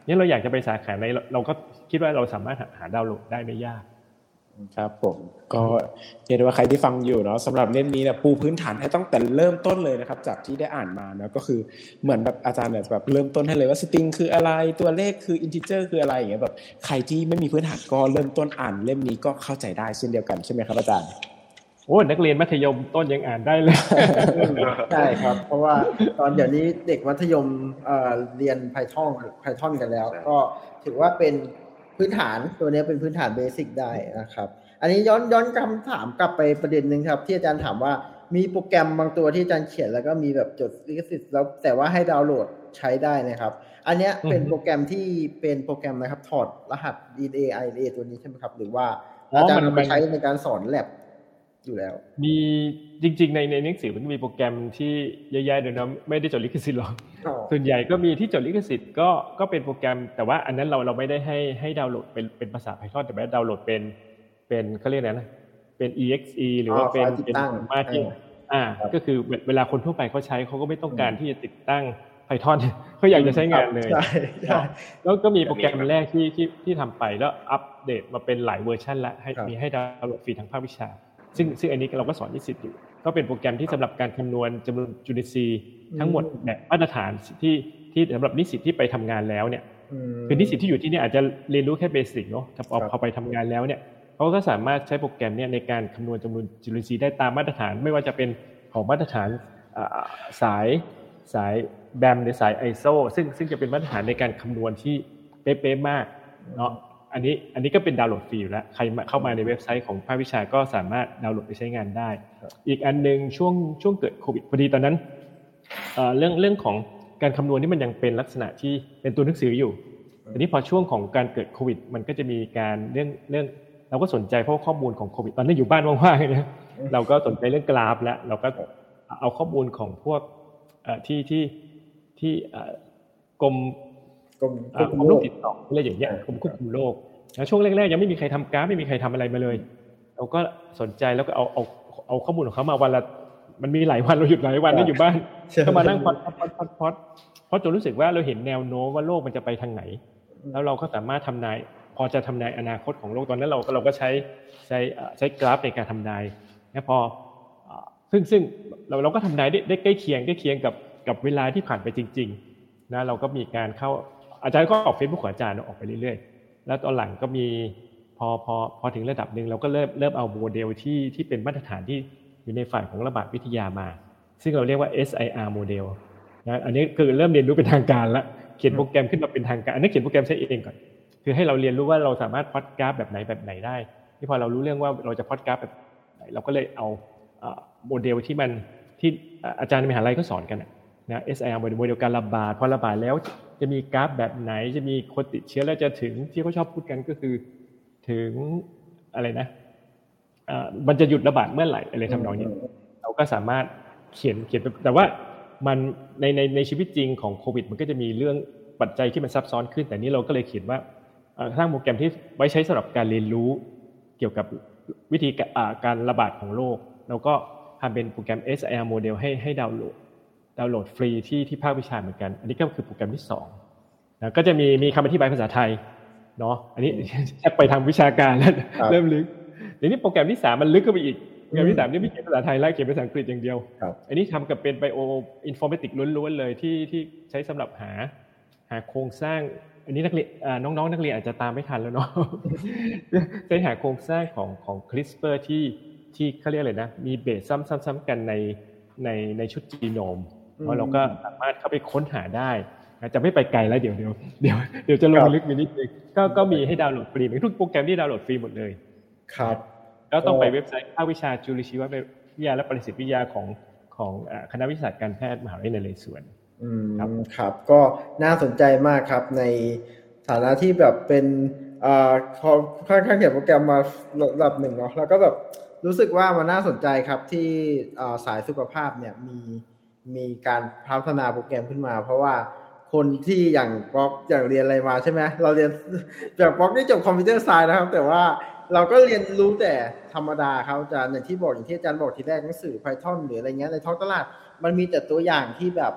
นี่เราอยากจะไปสาขาไหนเราก็คิดว่าเราสามารถหาดาวน์โหลดได้ไม่ยากครับผมก็เรียกได้ว่าใครที่ฟังอยู่เนาะสำหรับเล่มนี้เนี่ยปูพื้นฐานให้ตั้งแต่เริ่มต้นเลยนะครับจากที่ได้อ่านมานะก็คือเหมือนแบบอาจารย์เนี่ยแบบเริ่มต้นให้เลยว่าสตริงคืออะไรตัวเลขคืออินทิเจอร์คืออะไรอย่างเงี้ยแบบใครที่ไม่มีพื้นฐานก็เริ่มต้นอ่านเล่มนี้ก็เข้าใจได้เช่นเดียวกันใช่ไหมครับอาจารย์โอ้นักเรียนมัธยมต้นยังอ่านได้เลยใช่ครับเพราะว่าตอนเดี๋ยวนี้เด็กมัธยมเอ่อเรียน Python Python กันแล้วก็ถือว่าเป็นพื้นฐานตัวนี้เป็นพื้นฐานเบสิกได้นะครับอันนี้ย้อนย้อนคำถามกลับไปประเด็นนึงครับที่อาจารย์ถามว่ามีโปรแกรมบางตัวที่อาจารย์เขียนแล้วก็มีแบบจดลิขสิทธิ์แล้วแต่ว่าให้ดาวน์โหลดใช้ได้นะครับอันนี้เป็นโปรแกรมที่เป็นโปรแกรมนะครับถอดรหัส ดี เอ็น เอ อาร์ เอ็น เอ ตัวนี้ใช่ไหมครับหรือว่าอาจารย์เอาไปใช้ในการสอนแลบอยู่แล้วมีจริงๆในในหนังสือมันมีโปรแกรมที่แย่ๆเดี๋ยวนะไม่ได้จดลิขสิทธิ์หรอกส่วนใหญ่ก็มีที่จดลิขสิทธิ์ก็ก็เป็นโปรแกรมแต่ว่าอันนั้นเราเราไม่ได้ให้ให้ดาวน์โหลดเป็นเป็นภาษา Python แต่ว่าดาวน์โหลดเป็นเป็นเค้าเรียกอะไรนะเป็น อี เอ็กซ์ อี หรือว่าเป็นเป็นมาที่อ่าก็คือเวลาคนทั่วไปเขาใช้เขาก็ไม่ต้องการที่จะติดตั้ง Python เขาอยากจะใช้งานเลยใช่แล้วก็มีโปรแกรมแรกที่ที่ที่ทำไปแล้วอัปเดตมาเป็นหลายเวอร์ชันแล้วให้มีให้ดาวน์โหลดฟรีทั้งภาควิชาซึ่งซึ่งอันนี้เราก็สอนนิสิตอยู่ก็เป็นโปรแกรมที่สำหรับการคำนวณจำนวนจุลินทรีย์ทั้งหมดแบบมาตรฐานที่ที่สำหรับนิสิตที่ไปทำงานแล้วเนี่ยคือนิสิตที่อยู่ที่นี่อาจจะเรียนรู้แค่เบสิกเนาะแต่พอไปทำงานแล้วเนี่ยเขาก็สามารถใช้โปรแกรมนี้ในการคำนวณจำนวนจุลินทรีย์ได้ตามมาตรฐานไม่ว่าจะเป็นของมาตรฐานสายสายแบมหรือสาย ไอ เอส โอ ซึ่งซึ่งจะเป็นมาตรฐานในการคำนวณที่เป๊ะๆมากเนาะอันนี้อันนี้ก็เป็นดาวน์โหลดฟรีอยู่แล้วใครเข้ามาในเว็บไซต์ของภาควิชาก็สามารถดาวน์โหลดไปใช้งานได้อีกอันนึงช่วงช่วงเกิดโควิดพอดีตอนนั้นเอ่อเรื่องเรื่องของการคำนวณที่มันยังเป็นลักษณะที่เป็นตัวหนังสืออยู่ทีนี้พอช่วงของการเกิดโควิดมันก็จะมีการเรื่องเรื่องเราก็สนใจเพราะข้อมูลของโควิดตอนนั้นอยู่บ้านว่างๆเนี่ยเราก็สนใจเรื่องกราฟแล้วเราก็เอาข้อมูลของพวกเอ่อที่ที่ที่เอ่อกรมกรมควบคุมโรคติดต่ออะไรอย่างเงี้ยกรมควบคุมโรคแล้วช่วงแรกๆยังไม่มีใครทำกราฟไม่มีใครทำอะไรมาเลยเราก็สนใจแล้วก็เอาเอาเอาข้อมูลของเขามาวันละมันมีหลายวันเราหยุดหลายวันแล้วอยู่บ้านก็มานั่งพอดพอดพอดพอดพอดเพราะจนรู้สึกว่าเราเห็นแนวโน้มว่าโลกมันจะไปทางไหนแล้วเราก็สามารถทำนายพอจะทำนายอนาคตของโลกตอนนั้นเราเราก็ใช้ใช้ใช้กราฟในการทำนายนะพอซึ่งซึ่งเราเราก็ทำนายได้ได้ใกล้เคียงใกล้เคียงกับกับเวลาที่ผ่านไปจริงๆนะเราก็มีการเข้าอาจารย์ก็ออก Facebook ของอาจารย์ออกไปเรื่อยๆแล้วตอนหลังก็มีพอพอพอถึงระดับนึงเราก็เริ่มเริ่มเอาโมเดลที่ที่เป็นมาตรฐานที่อยู่ในฝ่ายของระบาดวิทยามาซึ่งเราเรียกว่า เอส ไอ อาร์ โมเดลนะอันนี้คือเริ่มเรียนรู้เป็นทางการแล้วเขียนโปรแกรมขึ้นมาเป็นทางการอันนี้เขียนโปรแกรมใช้เองก่อนคือให้เราเรียนรู้ว่าเราสามารถพล็อตกราฟแบบไหนแบบไหนได้ที่พอเรารู้เรื่องว่าเราจะพล็อตกราฟแบบไหนเราก็เลยเอาโมเดลที่มันที่อาจารย์ในมหาลัยก็สอนกันนะ เอส ไอ อาร์ โมเดลการระบาดพอระบาดแล้วจะมีกราฟแบบไหนจะมีคนติดเชื้อแล้วจะถึงที่เขาชอบพูดกันก็คือถึงอะไรนะอ่ามันจะหยุดระบาดเมื่อไหร่อะไรทำนองนี้เราก็สามารถเขียนเขียนแต่ว่ามันในในในชีวิตจริงของโควิดมันก็จะมีเรื่องปัจจัยที่มันซับซ้อนขึ้นแต่นี้เราก็เลยเขียนว่าสร้างโปรแกรมที่ไว้ใช้สำหรับการเรียนรู้เกี่ยวกับวิธีการระบาดของโรคแล้วก็ทำเป็นโปรแกรม เอส ไอ อาร์ โมเดลให้ให้ดาวน์โหลดดาวน์โหลดฟรีที่ที่ภาควิชาเหมือนกันอันนี้ก็คือโปรแกรมที่สองนะก็จะมีมีคำอธิบายภาษาไทยเนาะอันนี้แค่ไปทางวิชาการแล้วเริ่มลึกเดี๋ยวนี้โปรแกรมที่สามมันลึกเข้าไปอีกโปรแกรมที่สามนี่ไม่เขียนภาษาไทยแล้วเขียนภาษาอังกฤษอย่างเดียวอันนี้ทำกับเป็นไบโออินฟอร์เมติกล้วนๆเลยที่ที่ใช้สำหรับหาหาโครงสร้างอันนี้นักเรียนน้องๆนักเรียนอาจจะตามไม่ทันแล้วเนาะใช้หาโครงสร้างของของ CRISPR ที่ที่เขาเรียกอะไรนะมีเบสซ้ำๆๆกันในในในชุดจีโนมเพราะเราก็สามารถเข้าไปค้นหาได้จะไม่ไปไกลแล้วเดี๋ยวเดี๋ยวเดี๋ยวเดี๋ยวจะลงลึกนิดนึงก็ก็มีให้ดาวน์โหลดฟรีทุกโปรแกรมที่ดาวน์โหลดฟรีหมดเลยครับก็ต้องไปเว็บไซต์ภาควิชาจุลชีววิทยาและปริสิทธิวิทยาของของคณะวิทยาศาสตร์การแพทย์มหาวิทยาลัยนเรศวรอืมครับก็น่าสนใจมากครับในฐานะที่แบบเป็นอ่าค่อนข้างเขียนโปรแกรมมาระดับหนึ่งเนาะแล้วก็แบบรู้สึกว่ามันน่าสนใจครับที่อ่าสายสุขภาพเนี่ยมีมีการพัฒนาโปรแกรมขึ้นมาเพราะว่าคนที่อย่างป๊อกอย่างเรียนอะไรมาใช่ไหมเราเรียนจากป๊อกได้จบคอมพิวเตอร์ไซน์นะครับแต่ว่าเราก็เรียนรู้แต่ธรรมดาครับอาจารย์อย่างที่บอกอย่างที่อาจารย์บอกทีแรกหนังสือ Python หรืออะไรเงี้ยในท้องตลาดมันมีแต่ตัวอย่างที่แบบ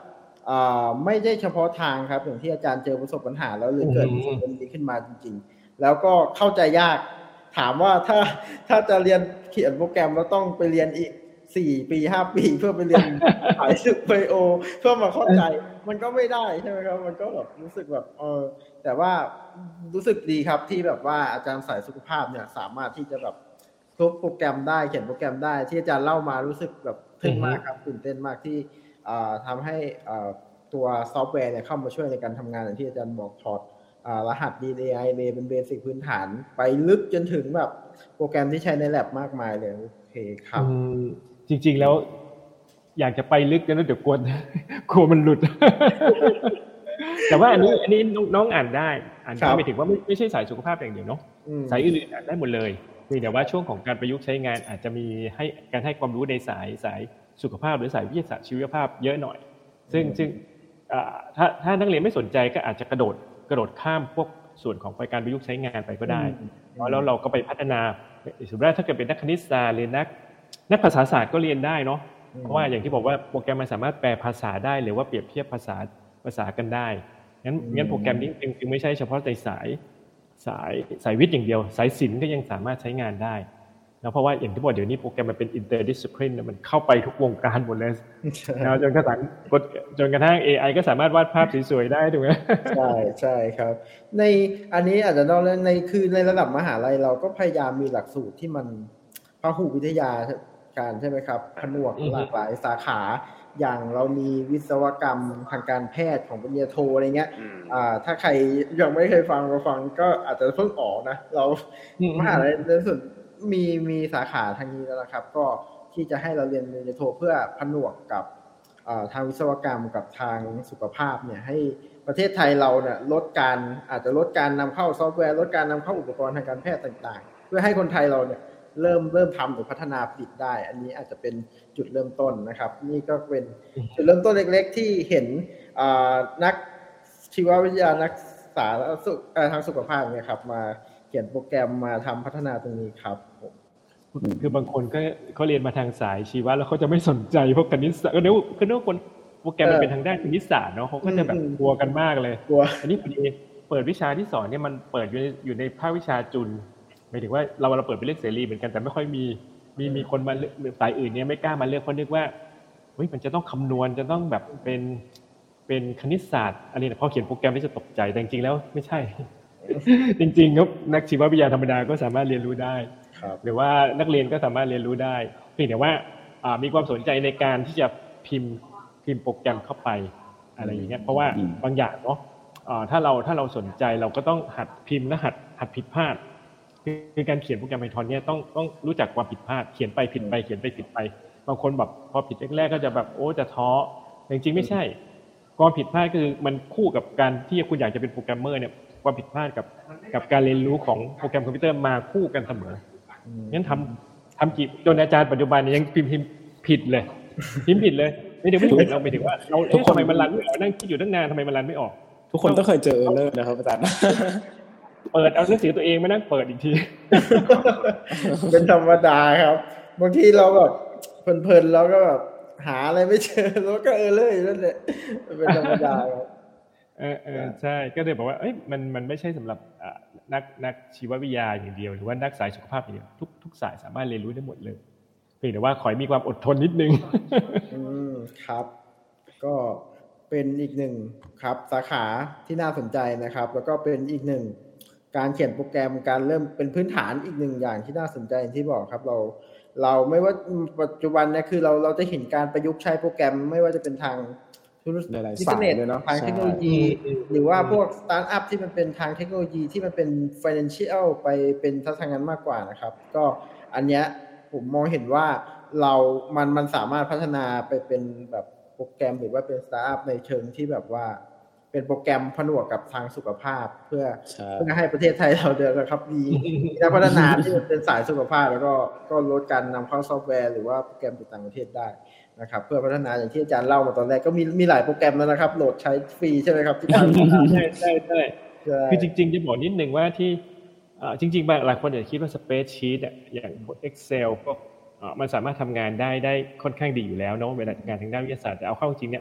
อ่าไม่ได้เฉพาะทางครับอย่างที่อาจารย์เจอประสบปัญหาแล้วเลยเกิดสิ่งนี้ขึ้นมาจริงๆแล้วก็เข้าใจยากถามว่าถ้าถ้าจะเรียนเขียนโปรแกรมแล้วต้องไปเรียนอีกสี่ปีห้าปีเพื่อไปเรียนขายสึกไบโอเพื่อมาเข้าใจมันก็ไม่ได้ใช่ไหมครับมันก็แบบรู้สึกแบบเออแต่ว่ารู้สึกดีครับที่แบบว่าอาจารย์สายสุขภาพเนี่ยสามารถที่จะแบบทุบโปรแกรมได้เขียนโปรแกรมได้ที่อาจารย์เล่ามารู้สึกแบบทึ่งมากครับตื่นเต้นมากที่ทำให้ตัวซอฟต์แวร์เนี่ยเข้ามาช่วยในการทำงานอย่างที่อาจารย์บอกถอดรหัส ดี เอ็น เอ ไอ เลยเป็นเบสิกพื้นฐานไปลึกจนถึงแบบโปรแกรมที่ใช้ใน lab มากมายเลยโอเคครับจริงๆแล้วอยากจะไปลึกกันแล้วเดี๋ยวกลัวกลัวมันหลุด แต่ว่าอันนี้อันนี้น้องอ่านได้อ่านได้หมายถึงว่าไม่ไม่ใช่สายสุขภาพอย่างเดียวเนาะสายอื่นๆอ่านได้หมดเลยแต่ว่าช่วงของการประยุกต์ใช้งานอาจจะมีให้การให้ความรู้ในสายสายสุขภาพหรือสายวิทยาศาสตร์ชีวภาพเยอะหน่อยซึ่งซึ่งถ้าถ้านักเรียนไม่สนใจก็อาจจะกระโดดกระโดดข้ามพวกส่วนของการประยุกต์ใช้งานไปก็ได้แล้วเราก็ไปพัฒนาสมมติว่าถ้าเกิดเป็นนักคณิตศาสตร์หรือนักนักภาษาศาสตร์ก็เรียนได้เนาะเพราะว่าอย่างที่บอกว่าโปรแกรมมันสามารถแปลภาษาได้หรือว่าเปรียบเทียบภาษาภาษากันได้งั้นงั้นโปรแกรมนี้จึงไม่ใช่เฉพาะในสายสายสายวิทย์อย่างเดียวสายศิลป์ก็ยังสามารถใช้งานได้นะเพราะว่าอย่างที่บอกเดี๋ยวนี้โปรแกรมมันเป็น interdiscipline มันเข้าไปทุกวงการหมดเลยนะจนกระทั่งจนกระทั่ง เอ ไอ ก็สามารถวาดภาพสวยๆได้ถูกไหมใช่ใช่ครับในอันนี้อาจจะนอกเรื่องในคือในระดับมหาลัยเราก็พยายามมีหลักสูตรที่มันพหุวิทยาการใช่ไหมครับผนวกหลากหลายสาขาอย่างเรามีวิศวกรรมทางการแพทย์ของปริญญาโทอะไรเงี้ยอ่าถ้าใครยังไม่เคยฟังก็ฟังก็อาจจะเพิ่งออกนะเรามหาลัยในส่วนมีมีสาขาทางนี้แล้วนะครับก็ที่จะให้เราเรียนปริญญาโทเพื่อผนวกกับทางวิศวกรรมกับทางสุขภาพเนี่ยให้ประเทศไทยเราเนี่ยลดการอาจจะลดการนำเข้าซอฟต์แวร์ลดการนำเข้าอุปกรณ์ทางการแพทย์ต่างๆเพื่อให้คนไทยเราเนี่ยเริ่มเริ่มทำหรือพัฒนาผลิตได้อันนี้อาจจะเป็นจุดเริ่มต้นนะครับนี่ก็เป็นจุดเริ่มต้นเล็กๆที่เห็นนักชีววิทยานักสาธารณสุขทางสุขภาพเนี่ยครับมาเขียนโปรแกรมมาทำพัฒนาตรงนี้ครับคือบางคนก็เขาเรียนมาทางสายชีวะแล้วเขาจะไม่สนใจพวกคณิตศาสตร์ก็นึกคือนึกว่าคนโปรแกรมมันเป็นทางด้านคณิตศาสตร์เนาะเขาก็จะแบบกลัวกันมากเลยอันนี้พอดีเปิดวิชาที่สอนเนี่ยมันเปิดอยู่ในอยู่ในภาควิชาจุลหมายถึงว่าเราเราเปิดเป็นเรื่องเสรีเหมือนกันแต่ไม่ค่อยมีมีมีคนมาสายอื่นเนี่ยไม่กล้ามาเลือกเพราะนึกว่าเฮ้ยมันจะต้องคำนวณจะต้องแบบเป็นเป็นคณิตศาสตร์อันนี้พอเขียนโปรแกรมนี่จะตกใจแต่จริงๆแล้วไม่ใช่ จริงๆครับนักชีววิทยาธรรมดาก็สามารถเรียนรู้ได้หรือว่านักเรียนก็สามารถเรียนรู้ได้เพียงแต่ว่ามีความสนใจในการที่จะพิมพ์พิมพ์โปรแกรมเข้าไปอะไรอย่างเงี้ยเพราะว่าบางอย่างเนาะถ้าเราถ้าเราสนใจเราก็ต้องหัดพิมพ์และหัดหัดผิดพลาดคือการเขียนโปรแกรม Python เนี่ยต้องต้องรู้จักความผิดพลาดเขียนไปผิดไปเขียนไปผิดไปบางคนแบบพอผิดแรกๆก็จะแบบโอ้จะท้อจริงๆไม่ใช่ความผิดพลาดคือมันคู่กับการที่คุณอยากจะเป็นโปรแกรมเมอร์เนี่ยความผิดพลาดกับกับการเรียนรู้ของโปรแกรมคอมพิวเตอร์มาคู่กันเสมองั้นทำทำกี่จนอาจารย์ปัจจุบันเนี่ยยังพิมพ์ผิดเลยพิมพ์ผิดเลยไม่ถึงไม่ผิดเราไม่ถึงว่าเราทำไมมันรันไม่ออกนั่งคิดอยู่ตั้งนานทำไมมันรันไม่ออกทุกคนต้องเคยเจอเออร์เลอร์นะครับอาจารย์เปิดเอาหนังสือตัวเองมานั่งเปิดอีกทีเป็นธรรมดาครับบางทีเราแบบเพลินๆแล้วก็แบบหาอะไรไม่เจอแล้วก็เออเลยนั่นแหละเป็นธรรมดาครับเออเออใช่ก็เลยบอกว่าเอ้ยมันมันไม่ใช่สำหรับนักนักชีววิทยาอย่างเดียวหรือว่านักสายสุขภาพอย่างเดียวทุกทุกสายสามารถเรียนรู้ได้หมดเลยเพียงแต่ว่าขอให้มีความอดทนนิดนึงอืมครับก็เป็นอีกหนึ่งครับสาขาที่น่าสนใจนะครับแล้วก็เป็นอีกหนึ่งการเขียนโปรแกรมการเริ่มเป็นพื้นฐานอีกหนึ่งอย่างที่น่าสนใจที่บอกครับเราเราไม่ว่าปัจจุบันเนี่ยคือเราเราจะเห็นการประยุกต์ใช้โปรแกรมไม่ว่าจะเป็นทางธุรกิจอินเทอร์เน็ตทางเทคโนโลยีหรือว่าพวกสตาร์ทอัพที่มันเป็นทางเทคโนโลยีที่มันเป็น financial ไปเป็นทางนั้นมากกว่านะครับก็อันเนี้ยผมมองเห็นว่าเรามันมันสามารถพัฒนาไปเป็นแบบโปรแกรมหรือว่าเป็นสตาร์ทอัพในเชิงที่แบบว่าเป็นโปรแกรมผนวกกับทางสุขภาพเพื่อเพื่อให้ประเทศไทยเราเดินนะครับมีนักพัฒนาที่มันเป็นสายสุขภาพแล้วก็ก็ลดการนำเข้าซอฟต์แวร์หรือว่าโปรแกรมจากต่างประเทศได้นะครับเพื่อพัฒนาอย่างที่อาจารย์เล่ามาตอนแรกก็มีมีหลายโปรแกรมแล้วนะครับโหลดใช้ฟรีใช่ไหมครับที่ผ่านมาใช่ใช่ใช่คือจริงๆจะบอกนิดนึงว่าที่จริงๆบางหลายคนอาจจะคิดว่าสเปซชีทอย่าง Excel พวกมันสามารถทำงานได้ได้ค่อนข้างดีอยู่แล้วเนาะเวลางานทางด้านวิทยาศาสตร์แต่เอาเข้าจริงเนี่ย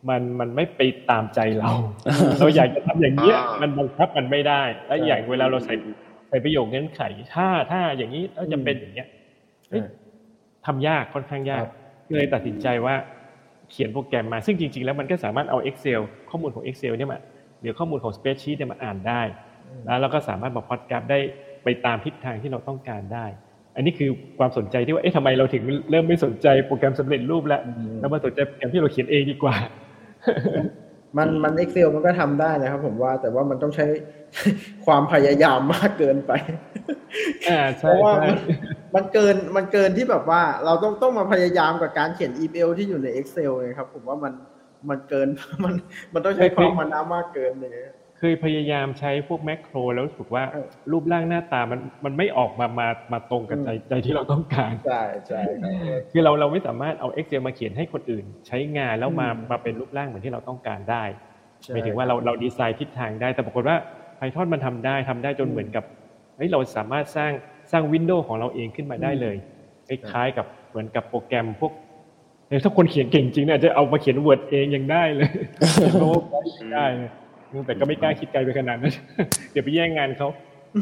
มันมันไม่ไปตามใจเรา เราอยากจะทำอย่างเงี้ยมันบังคับมันไม่ได้แล้วอย่างเวลาเราใส่ใส่ประโยคเงื่อนไขถ้าถ้าอย่างนี้แล้วจะเป็นอย่างเงี้ยทำยากค่อนข้างยากก็เลยตัดสินใจว่าเขียนโปรแกรมมาซึ่งจริงๆแล้วมันก็สามารถเอา Excel ข้อมูลของ Excel เนี่ยมาหรือข้อมูลของ Spreadsheet เนี่ยมาอ่านได้แล้วเราก็สามารถมาพล็อตกราฟได้ไปตามทิศทางที่เราต้องการได้อันนี้คือความสนใจที่ว่าเอ๊ะทำไมเราถึงเริ่มไม่สนใจโปรแกรมสำเร็จรูปแล้วแล้วมาสนใจโปรแกรมที่เราเขียนเองดีกว่ามันมัน Excel มันก็ทำได้นะครับผมว่าแต่ว่ามันต้องใช้ความพยายามมากเกินไปอ่าใช่เพราะว่ามันเกินมันเกินที่แบบว่าเราต้องต้องมาพยายามกับการเขียนอีเมลที่อยู่ใน Excel เลยครับผมว่ามันมันเกินมันมันต้องใช้ความพยายามมากเกินเลยเคยพยายามใช้พวกแมคโครแล้วรู้สึกว่ารูปร่างหน้าตามันมันไม่ออกมามามาตรงกับใจใจที่เราต้องการใช่ใช่คือเราเราไม่สามารถเอา Excel มาเขียนให้คนอื่นใช้งานแล้วมามาเป็นรูปร่างเหมือนที่เราต้องการได้หมายถึงว่าเราเราดีไซน์ทิศทางได้แต่ปรากฏว่า Python มันทำได้ทำได้จนเหมือนกับเฮ้ยเราสามารถสร้างสร้างวินโดว์ของเราเองขึ้นมาได้เลยคล้ายๆกับเหมือนกับโปรแกรมพวกถ้าคนเขียนเก่งจริงเนี่ยจะเอามาเขียน Word เองยังได้เลยโน้ตได้แต่ก็ไม่กล้าคิดไกลไปขนาดนั้นเดี๋ยวไปแย่งงานเขา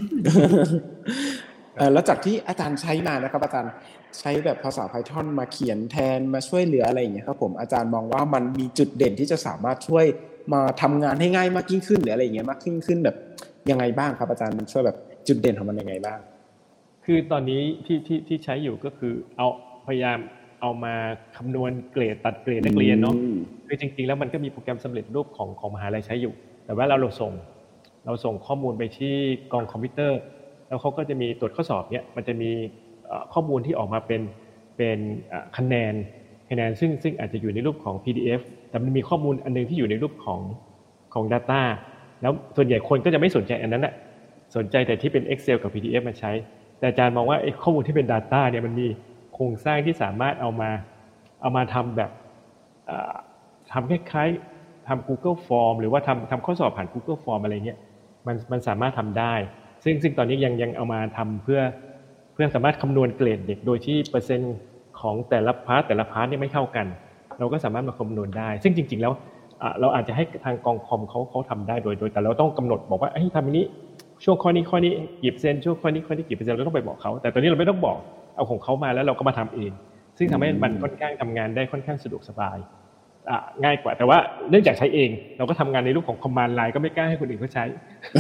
แล้วจากที่อาจารย์ใช้มานะครับอาจารย์ใช้แบบภาษา Python มาเขียนแทนมาช่วยเหลืออะไรอย่างเงี้ยครับผมอาจารย์มองว่ามันมีจุดเด่นที่จะสามารถช่วยมาทำงานให้ง่ายมากยิ่งขึ้นหรืออะไรอย่างเงี้ยมากยิ่งขึ้นแบบยังไงบ้างครับอาจารย์มันช่วยแบบจุดเด่นของมันยังไงบ้างคือตอนนี้ที่ที่ที่ใช้อยู่ก็คือเอาพยายามเอามาคำนวณเกรดตัดเกรดนักเรียนเนาะคือจริงๆแล้วมันก็มีโปรแกรมสำเร็จรูปของของมหาลัยใช้อยู่แต่ว่าเราเราส่งเราส่งข้อมูลไปที่กองคอมพิวเตอร์แล้วเขาก็จะมีตรวจข้อสอบเนี่ยมันจะมีข้อมูลที่ออกมาเป็นเป็นคะแนนคะแนนซึ่งซึ่งอาจจะอยู่ในรูปของ พี ดี เอฟ แต่มันมีข้อมูลอันนึงที่อยู่ในรูปของของ data แล้วส่วนใหญ่คนก็จะไม่สนใจอันนั้นน่ะสนใจแต่ที่เป็น Excel กับ พี ดี เอฟ มาใช้แต่อาจารย์มองว่าไอ้ข้อมูลที่เป็น data เนี่ยมันมีโครงสร้างที่สามารถเอามาเอามาทำแบบทำคล้ายๆทำ Google Form หรือว่าทำทำข้อสอบผ่าน Google Form อะไรเงี้ยมันมันสามารถทำได้ซึ่งซึ่งตอนนี้ยังยังเอามาทำเพื่อเพื่อสามารถคำนวณเกรดเด็กโดยที่เปอร์เซ็นต์ของแต่ละพาร์ทแต่ละพาร์ทเนี่ยไม่เท่ากันเราก็สามารถมาคำนวณได้ซึ่งจริงๆแล้วเราอาจจะให้ทางกองคอมเขาเขาทำได้โดยโดยแต่เราต้องกำหนดบอกว่าเฮ้ยทำอันนี้ช่วงข้อนี้ข้อนี้กี่เปอร์เซ็นต์ช่วงข้อนี้ข้อนี้กี่เปอร์เซ็นต์เราต้องไปบอกเขาแต่ตอนนี้เราไม่ต้องบอกเอาของเขามาแล้วเราก็มาทำเองซึ่งทำให้มันค่อนข้างทำงานได้ค่อนข้างสะดวกสบายง่ายกว่าแต่ว่าเนื่องจากใช้เองเราก็ทำงานในรูปของ command line ก็ไม่กล้าให้คนอื่นเขาใช้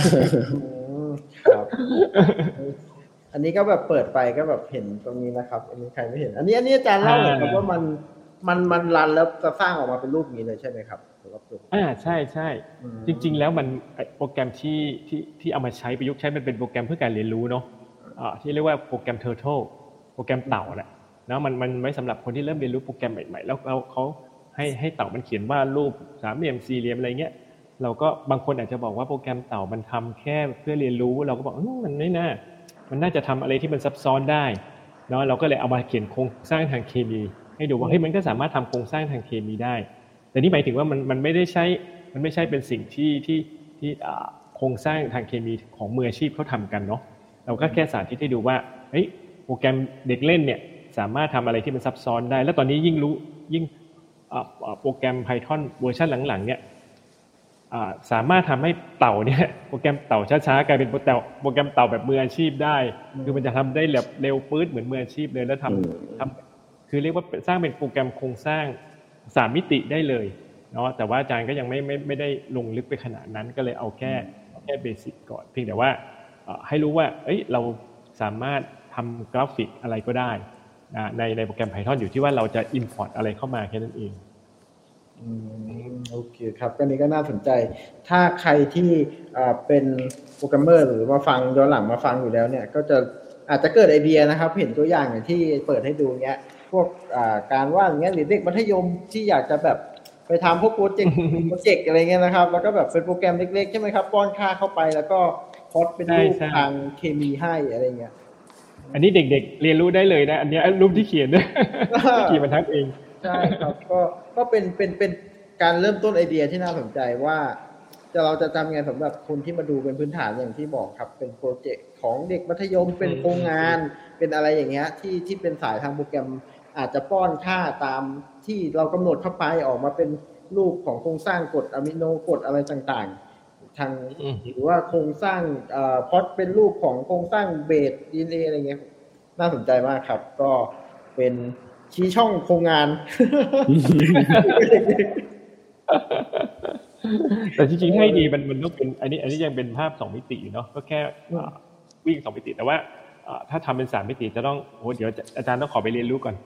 ครับอันนี้ก็แบบเปิดไปก็แบบเห็นตรงนี้นะครับอันนี้ใครไม่เห็นอันนี้อันนี้อาจารย์เล่าหน่อยครับว่ามันมันมันรันแล้วจะสร้างออกมาเป็นรูปนี้เลยใช่ไหมครับอ่าใช่ใช่จริงๆแล้วมันโปรแกรมที่ที่ที่เอามาใช้ประยุกต์ใช้มันเป็นโปรแกรมเพื่อการเรียนรู้เนาะอ่าที่เรียกว่าโปรแกรม Turtle โปรแกรมเต่าแหละนะมันมันไว้สำหรับคนที่เริ่มเรียนรู้โปรแกรมใหม่ๆแล้วเราเขาให้ให้เต่ามันเขียนวาดรูปสามเหลี่ยมสี่เหลี่ยมอะไรเงี้ยเราก็บางคนอาจจะบอกว่าโปรแกรมเต่ามันทำแค่เพื่อเรียนรู้เราก็บอกมันไม่น่ามันน่าจะทำอะไรที่มันซับซ้อนได้เนาะเราก็เลยเอามาเขียนโครงสร้างทางเคมีให้ดูว่าเฮ้ยมันก็สามารถทำโครงสร้างทางเคมีได้แต่นี่หมายถึงว่ามันมันไม่ได้ใช้มันไม่ใช่เป็นสิ่งที่ที่ที่โครงสร้างทางเคมีของมืออาชีพเขาทำกันเนาะเราก็แค่สาธิตให้ดูว่าเฮ้ยโปรแกรมเด็กเล่นเนี่ยสามารถทำอะไรที่มันซับซ้อนได้แล้วตอนนี้ยิ่งรู้ยิ่งโปรแกรม Python เวอร์ชันหลังๆเนี่ยสามารถทำให้เต่าเนี่ยโปรแกรมเต่าช้าๆกลายเป็นโปรแกรมโปรแกรมเต่าแบบมืออาชีพได้คือมันจะทำได้แบบเร็วปื๊ดเหมือนมืออาชีพเลยแล้วทำทำคือเรียกว่าสร้างเป็นโปรแกรมโครงสร้างสามมิติได้เลยเนาะแต่ว่าอาจารย์ก็ยังไม่ไม่ไม่ได้ลงลึกไปขนาดนั้นก็เลยเอาแค่แค่เบสิกก่อนเพียงแต่ว่าให้รู้ว่าเอ้ยเราสามารถทำกราฟิกอะไรก็ได้ในในโปรแกรม Python อยู่ที่ว่าเราจะ import อะไรเข้ามาแค่นั้นเองอืมโอเคครับก็นี้ก็น่าสนใจถ้าใครที่เป็นโปรแกรมเมอร์หรือมาฟังย้อนหลังมาฟังอยู่แล้วเนี่ยก็จะอาจจะเกิดไอเดียนะครับเห็นตัวอย่างอย่างที่เปิดให้ดูเงี้ยพวกการวาดอย่างเงี้ยหรือเด็กมัธยมที่อยากจะแบบไปทำพวกโปรเจกต์โปรเจกต์อะไรเงี้ยนะครับแล้วก็แบบเป็นโปรแกรมเล็กๆใช่ไหมครับป้อนค่าเข้าไปแล้วก็พอดเป็นรูปทางเคมีให้อะไรเงี้ยอันนี้เด็กๆเรียนรู้ได้เลยนะอันนี้รูปที่เขียนเนี่ยเขียนบรรทัดเองใช่ครับก็ก็เป็นเป็นเป็นการเริ่มต้นไอเดียที่น่าสนใจว่าจะเราจะทำไงสำหรับคนที่มาดูเป็นพื้นฐานอย่างที่บอกครับเป็นโปรเจกต์ของเด็กมัธยมเป็นโครงงานเป็นอะไรอย่างเงี้ยที่ที่เป็นสายทางโปรแกรมอาจจะป้อนค่าตามที่เรากำหนดเข้าไปออกมาเป็นรูปของโครงสร้างกรดอะมิโนกรดอะไรต่างๆทางหรือว่าโครงสร้างเอ่อพล็อตเป็นรูปของโครงสร้างเบส ดี เอ็น เอ อะไรเงี้ยน่าสนใจมากครับก็เป็นชี้ช่องโครงงานแต่จริงๆให้ดีมันมันต้องเป็นอันนี้อันนี้ยังเป็นภาพสองมิติอยู่เนาะก็แค่วิ่งสองมิติแต่ว่าถ้าทำเป็นสามมิติจะต้องโอ้เดี๋ยวอาจารย์ต้องขอไปเรียนรู้ก่อน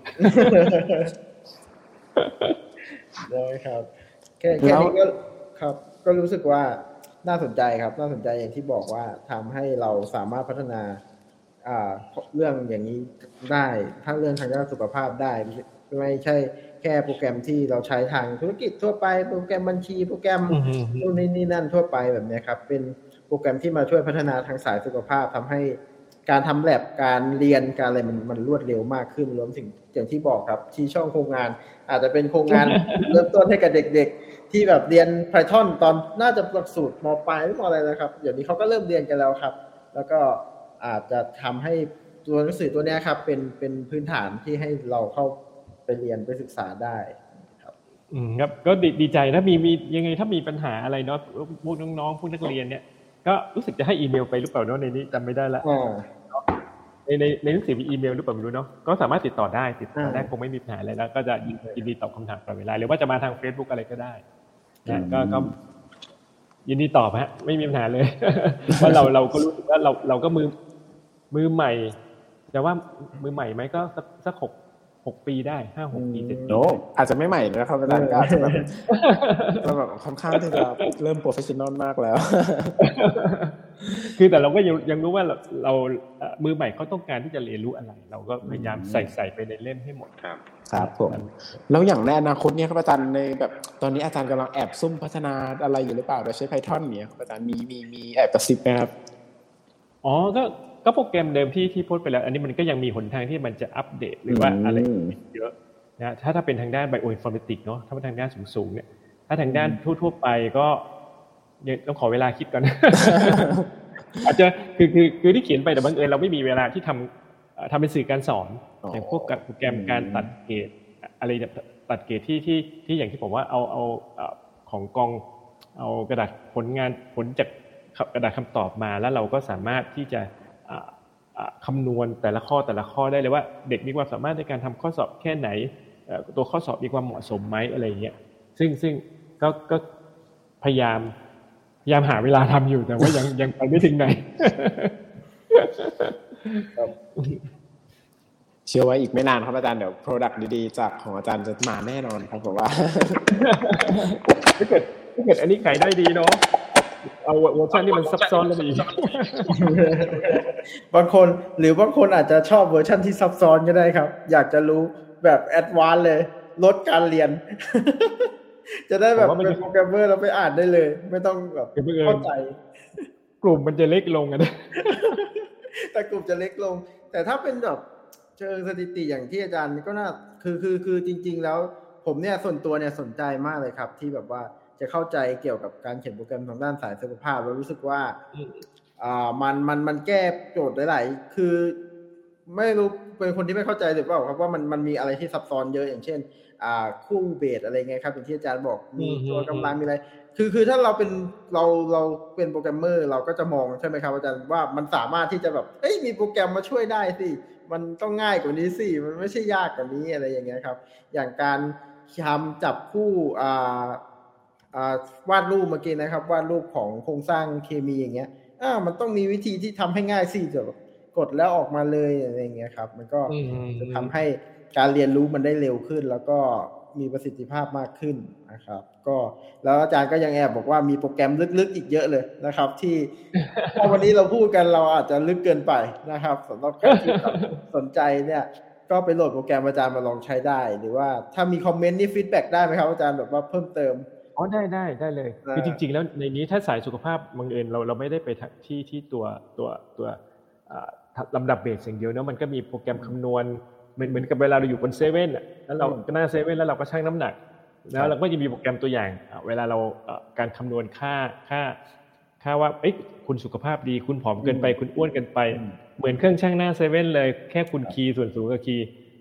ได้ครับแค่แค่นี้ก็ครับก็รู้สึกว่าน่าสนใจครับน่าสนใจอย่างที่บอกว่าทำให้เราสามารถพัฒนาอ่าเรื่องอย่างนี้ได้ทั้งเรื่องทางด้านสุขภาพได้ไม่ใช่แค่โปรแกรมที่เราใช้ทางธุรกิจทั่วไปโปรแกรมบัญชีโปรแกรมนู่นนี่นั่นทั่วไปแบบนี้ครับเป็นโปรแกรมที่มาช่วยพัฒนาทางสายสุขภาพทำให้การทำแลบการเรียนการอะไรมันมันรวดเร็วมากขึ้นรวมถึงอย่างที่บอกครับชี้ช่องโครงงานอาจจะเป็นโครงงานเริ่มต้นให้กับเด็กๆที่แบบเรียน Python ตอนน่าจะหลักสูตรม.ปลายหรือม.อะไรนะครับเดี๋ยวนี้เขาก็เริ่มเรียนกันแล้วครับแล้วก็อาจจะทำให้ตัวหนังสือตัวนี้ครับเป็นเป็นพื้นฐานที่ให้เราเข้าไปเรียนไปศึกษาได้ครับอืมครับก็ดีดีใจถ้ามีมียังไงถ้ามีปัญหาอะไรเนาะพวกน้องๆพวกนักเรียนเนี่ยก็รู้สึกจะให้อีเมลไปหรือเปล่าเนาะในนี้จำไม่ได้ละในในในหนังสือมีอีเมลหรือเปล่าไม่รู้เนาะก็สามารถติดต่อได้ติดต่อได้คงไม่มีปัญหาอะไรแล้วก็จะยินดีตอบคำถามตลอดเวลาหรือว่าจะมาทาง Facebook อะไรก็ได้นะก็ก็ยินดีตอบฮะไม่มีปัญหาเลยเพราะเราเราก็รู้สึกว่าเราเราก็มือมือใหม่แต่ว่ามือใหม่ไหมก็สักสักหกหกปีได้ห้าหกปีเจ็ดปีโอ้อาจจะไม่ใหม่นะครับอาจารย์ก็อาจจะแบบแบบค่อนข้างที่จะเริ่มโปรเฟสชั่นอลมากแล้วคือแต่เราก็ยังยังรู้ว่าเราเรามือใหม่เขาต้องการที่จะเรียนรู้อะไรเราก็พยายามใส่ใส่ไปในเล่มให้หมดครับครับผมแล้วอย่างในอนาคตเนี่ยครับอาจารย์ในแบบตอนนี้อาจารย์กำลังแอบซุ่มพัฒนาอะไรอยู่หรือเปล่าโดยใช้ Python เนี่ยครับอาจารย์มีมีมีแอบกระซิบไหมครับอ๋อก็ก็โปรแกรมเดิมที่ที่พูดไปแล้วอันนี้มันก็ยังมีหนทางที่มันจะอัปเดตหรือว่าอะไรเยอะนะถ้าถ้าเป็นทางด้านไบโออินฟอร์เมติกเนาะถ้าเป็นทางด้านสูงๆเนี่ยถ้าทางด้านทั่วๆไปก็ยังต้องขอเวลาคิดก่อน อาจจะคือคือคือที่เขียนไปแต่บังเอิญเราไม่มีเวลาที่ทำทำเป็นสื่อการสอนอย่างพวกโปรแกรมการตัดเกรดอะไรตัดเกรดที่ที่ที่อย่างที่ผมว่าเอาเอาของกองเอากระดาษผลงานผลจากกระดาษคำตอบมาแล้วเราก็สามารถที่จะคำนวณแต่ละข้อแต่ละข้อได้เลยว่าเด็กมีความสามารถในการทำข้อสอบแค่ไหนตัวข้อสอบมีความเหมาะสมไหมอะไรอย่างเงี้ยซึ่งซึ่งก็ก็พยายามพยายามหาเวลาทำอยู่แต่ว่ายังยังไปไม่ถึงไหนเชื่อว่าอีกไม่นานครับอาจารย์เดี๋ยว product ดีๆจากของอาจารย์จะมาแน่นอนครับผมว่าถ้าเกิดถ้าเกิดอันนี้ขายได้ดีเนาะเอาเวอร์ชันที่มันซับซ้อนลงไปอีกบางคนหรือบางคนอาจจะชอบเวอร์ชันที่ซับซ้อนก็ได้ครับอยากจะรู้แบบแอดวานซ์เลยลดการเรียนจะได้แบบเป็นโปรแกรมเมอร์แล้วไปอ่านได้เลยไม่ต้องแบบเข้าใจกลุ่มมันจะเล็กลงอ่ะนะแต่กลุ่มจะเล็กลงแต่ถ้าเป็นแบบเชิงสถิติอย่างที่อาจารย์ก็น่าคือคือคือจริงๆแล้วผมเนี่ยส่วนตัวเนี่ยสนใจมากเลยครับที่แบบว่าจะเข้าใจเกี่ยวกับการเขียนโปรแกรมทางด้านสายสุขภาพแล้วรู้สึกว่าอ่ามันมันมันแก้โจทย์หลายๆคือไม่รู้เป็นคนที่ไม่เข้าใจหรือเปล่าครับว่ามันมันมีอะไรที่ซับซ้อนเยอะอย่างเช่นอ่าคู่เบสอะไรเงี้ยครับอย่างที่อาจารย์บอกมีตัวกำลังมีอะไรคือคือถ้าเราเป็นเราเราเป็นโปรแกรมเมอร์เราก็จะมองใช่ไหมครับอาจารย์ว่ามันสามารถที่จะแบบเอ้ยมีโปรแกรมมาช่วยได้สิมันต้องง่ายกว่านี้สิมันไม่ใช่ยากกว่านี้อะไรอย่างเงี้ยครับอย่างการทำจับคู่อ่าวาดรูปเมื่อกี้นะครับวาดรูปของโครงสร้างเคมีอย่างเงี้ยอ้าวมันต้องมีวิธีที่ทำให้ง่ายสิจะกดแล้วออกมาเลยอะไรอย่างเงี้ยครับมันก็จะทำให้การเรียนรู้มันได้เร็วขึ้นแล้วก็มีประสิทธิภาพมากขึ้นนะครับก็แล้วอาจารย์ก็ยังแอบบอกว่ามีโปรแกรมลึกๆอีกเยอะเลยนะครับที่พอวันนี้เราพูดกันเราอาจจะลึกเกินไปนะครับสำหรับใครที่สนใจเนี่ยก็ไปโหลดโปรแกรมอาจารย์มาลองใช้ได้หรือว่าถ้ามีคอมเมนต์นี่ฟีดแบ็กได้ไหมครับอาจารย์แบบว่าเพิ่มเติมอ๋อได้ได้ได้เลยคือจริงๆแล้วในนี้ถ้าสายสุขภาพบังเอิญเราเราไม่ได้ไปที่ที่ตัวตัวตัวลำดับเบสอย่างเดียวเนาะมันก็มีโปรแกรมคำนวณเหมือนเหมือนกับเวลาเราอยู่บนเซเว่นอ่ะแล้วเราก็หน้าเซเว่นแล้วเราก็ชั่งน้ำหนักแล้วเราก็จะมีโปรแกรมตัวอย่างเวลาเราการคำนวณค่าค่าค่าว่าเอ้ยคุณสุขภาพดีคุณผอมเกินไปคุณอ้วนเกินไปเหมือนเครื่องชั่งหน้าเซเว่นเลยแค่คุณคีย์ส่วนสูงกับคีย์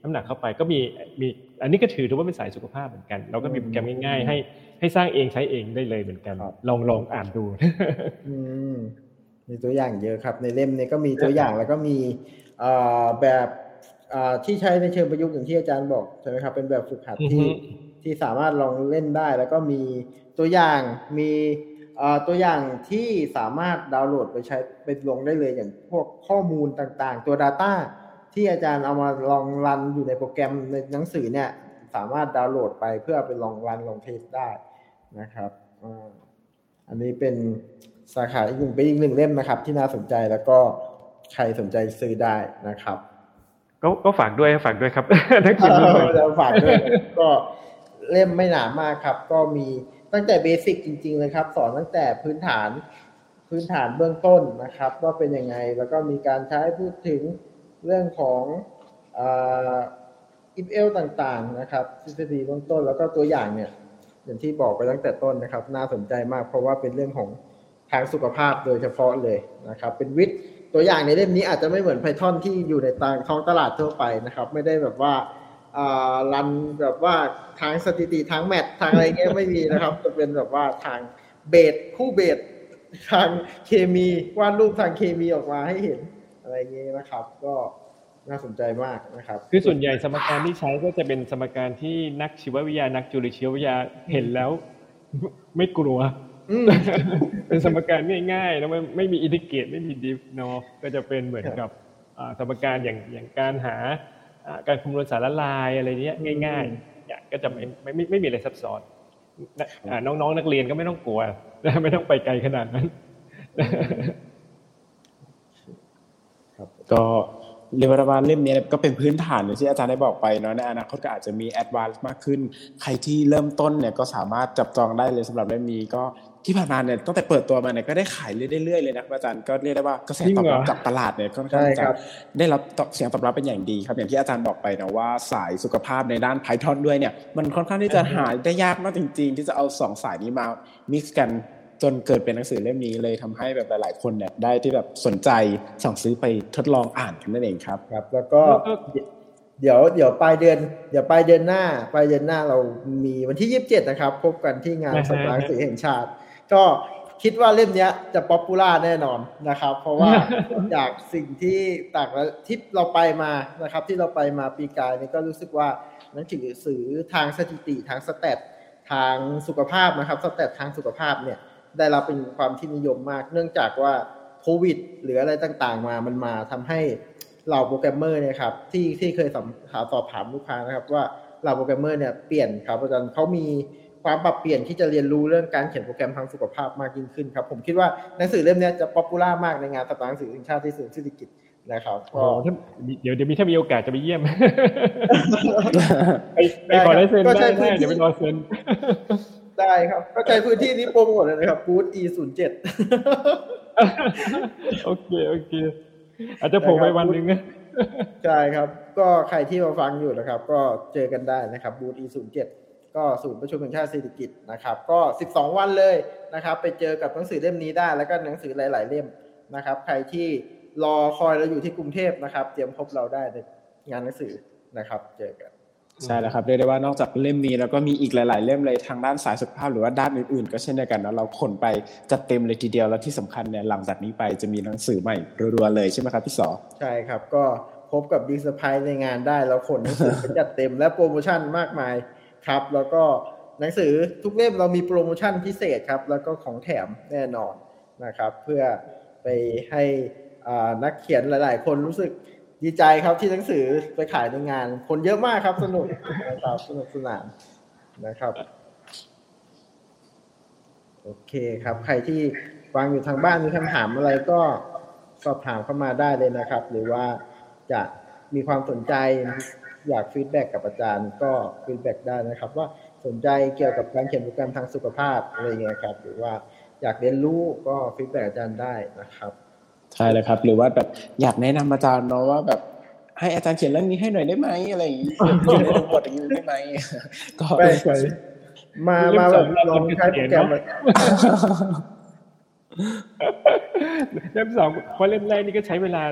น้ำหนักเข้าไปก็มีมีอันนี้ก็ถือว่าเป็นสายสุขภาพเหมือนกันเราก็มีโปรแกรมง่ายๆให้ให้สร้างเองใช้เองได้เลยเหมือนกันลองลองอ่านดูอืมมีตัวอย่างเยอะครับในเล่มนี้ก็มีตัวอย่างแล้วก็มีแบบที่ใช้ในเชิงประยุกต์อย่างที่อาจารย์บอกใช่ไหมครับเป็นแบบฝึกหัดที่ที่สามารถลองเล่นได้แล้วก็มีตัวอย่างมีตัวอย่างที่สามารถดาวน์โหลดไปใช้ไปลงได้เลยอย่างพวกข้อมูลต่างๆตัว data ที่อาจารย์เอามาลองรันอยู่ในโปรแกรมในหนังสือเนี่ยสามารถดาวน์โหลดไปเพื่อไปลองรันลองเทสได้นะครับอันนี้เป็นสาขาอีกหนึ่งเป็นอีกหนึ่งเล่มนะครับที่น่าสนใจแล้วก็ใครสนใจซื้อได้นะครับก็ก็ฝากด้วยฝากด้วยครับนักเขียนด้วยแล้วฝากด้วยก็เล่มไม่หนามากครับก็มีตั้งแต่เบสิกจริงๆเลยครับสอนตั้งแต่พื้นฐานพื้นฐานเบื้องต้นนะครับว่าเป็นยังไงแล้วก็มีการใช้พูดถึงเรื่องของอ่า if else ต่างๆนะครับทฤษฎีเบื้องต้นแล้วก็ตัวอย่างเนี่ยอย่างที่บอกไปตั้งแต่ต้นนะครับน่าสนใจมากเพราะว่าเป็นเรื่องของทางสุขภาพโดยเฉพาะเลยนะครับเป็นวิทย์ตัวอย่างในเล่มนี้อาจจะไม่เหมือน Python ที่อยู่ในตางท้องตลาดทั่วไปนะครับไม่ได้แบบว่าอ่ารันแบบว่าทางสถิติทางแมททางอะไรเงี้ยไม่มีนะครับจะเป็นแบบว่าทางเบสคู่เบสทางเคมีวาดรูปทางเคมีออกมาให้เห็นอะไรเงี้ยนะครับก็น่าสนใจมากนะครับคือส่วนใหญ่สมการที่ใช้ก็จะเป็นสมการที่นักชีววิทยานักจุลชีววิทยาเห็นแล้วไม่กลัวเป็นสมการง่ายๆแล้วไม่ไม่มีอินทิเกรตไม่มีดิฟเนาะก็จะเป็นเหมือนกับสมการอย่างอย่างการหาการคำนวณสารละลายอะไรเนี้ยง่ายๆอย่างก็จะไม่ไม่ไม่ไม่มีอะไรซับซ้อนน้องๆนักเรียนก็ไม่ต้องกลัวไม่ต้องไปไกลขนาดนั้นก็เรียกว่าเล่มนี้ก็เป็นพื้นฐานอย่างที่อาจารย์ได้บอกไปเนาะในอนาคตก็อาจจะมีแอดวานซ์มากขึ้นใครที่เริ่มต้นเนี่ยก็สามารถจับจองได้เลยสำหรับเล่มนี้ก็ที่ผ่านมาเนี่ยตั้งแต่เปิดตัวมาเนี่ยก็ได้ขายเรื่อยๆเลยนะอาจารย์ก็เรียกได้ว่ากระแสตอบรับจากตลาดเนี่ยค่อนข้างจะได้รับเสียงตอบรับเป็นอย่างดีครับอย่างที่อาจารย์บอกไปนะว่าสายสุขภาพในด้าน Python ด้วยเนี่ยมันค่อนข้างที่จะหาได้ยากมากจริงๆที่จะเอาสองสายนี้มา mix กันจนเกิดเป็นหนังสือเล่มนี้เลยทำให้แบบหลายๆคนเนี่ยได้ที่แบบสนใจสั่งซื้อไปทดลองอ่านกันนั่นเองครับครับแล้วก็เดี๋ยวเดี๋ยวปลายเดือนเดี๋ยวปลายเดือนหน้าปลายเดือนหน้าเรามีวันที่ยี่สิบเจ็ดนะครับพบกันที่งานสัปดาห์หนังสือแห่งชาติก็คิดว่าเล่มนี้จะป๊อปปูล่าแน่นอนนะครับเพราะว่าจากสิ่งที่ต่างที่เราไปมานะครับที่เราไปมาปีกายนี่ก็รู้สึกว่าหนังสือทางสถิติทางสแตททางสุขภาพนะครับสแตททางสุขภาพเนี่ยได้รับเป็นความที่นิยมมากเนื่องจากว่าโควิดหรืออะไรต่างๆมามันมาทำให้เหล่าโปรแกรมเมอร์เนี่ยครับที่ที่เคยสอบถามลูกค้านะครับว่าเหล่าโปรแกรมเมอร์เนี่ยเปลี่ยนครับอาจารย์เขามีความปรับเปลี่ยนที่จะเรียนรู้เรื่องการเขียนโปรแกรมทางสุขภาพมากยิ่งขึ้นครับผมคิดว่าหนังสือเล่มนี้จะป๊อปปูล่ามากในงานสัปดาห์หนังสือแห่งชาติที่ศูนย์เศรษฐกิจนะครับอ๋อถ้าเดี๋ยวเดี๋ยวมีถ้ามีโอกาสจะไปเยี่ยมไปไปขอลายเซ็นได้เดี๋ยวไปรอเซ็นได้ครับก็ใช้พื้นที่นี้โปรโมทเลยนะครับบูธ อี ศูนย์เจ็ดโอเคโอเคอาจจะโผล่ไปวันนึงนะใช่ครับก็ใครที่มาฟังอยู่นะครับก็เจอกันได้นะครับบูธ อี ศูนย์เจ็ด ก็ศูนย์ประชุมแห่งชาติเศรษฐกิจนะครับก็สิบสองวันเลยนะครับไปเจอกับหนังสือเล่มนี้ได้แล้วก็หนังสือหลายๆเล่มนะครับใครที่รอคอยเราอยู่ที่กรุงเทพนะครับเตรียมพบเราได้ในงานหนังสือนะครับเจอกันใช่แล้วครับเรียกได้ว่านอกจากเล่มนี้แล้วก็มีอีกหลายๆเล่มเลยทางด้านสายสุขภาพหรือว่าด้านอื่นๆก็เช่นเดียวกันนะเราขนไปจัดเต็มเลยทีเดียวแล้วที่สำคัญเนี่ยหลังจากนี้ไปจะมีหนังสือใหม่รัวๆเลยใช่ไหมครับพี่สอใช่ครับก็พบกับบิ๊กเซอร์ไพรส์ในงานได้แล้วขนหนังสือไปจัดเต็มและโปรโมชั่นมากมายครับแล้วก็หนังสือทุกเล่มเรามีโปรโมชั่นพิเศษครับแล้วก็ของแถมแน่นอนนะครับเพื่อไปให้นักเขียนหลายๆคนรู้สึกดีใจครับที่หนังสือไปขายในงานคนเยอะมากครับสนุกนะครับสนุกสนานนะครับโอเคครับใครที่ฟังอยู่ทางบ้านมีคำถามอะไรก็สอบถามเข้ามาได้เลยนะครับหรือว่าจะมีความสนใจอยากฟีดแบ็กกับอาจารย์ก็ฟีดแบ็กได้นะครับว่าสนใจเกี่ยวกับการเขียนโปรแกรมทางสุขภาพอะไรเงี้ยครับหรือว่าอยากเรียนรู้ก็ฟีดแบ็กอาจารย์ได้นะครับใช่เลยครับหรือว่าแบบอยากแนะนำอาจารย์เนาะว่าแบบให้อาจารย์เขียนเรื่องนี้ให้หน่อยได้ไหมอะไรอย่างงี้เขียนในบทอย่างนี้ได้ไหมก็ไปมามาลองใช้โปรแกรมเล่มสองพอเล่มแรกนี่ก็ใช้เวลา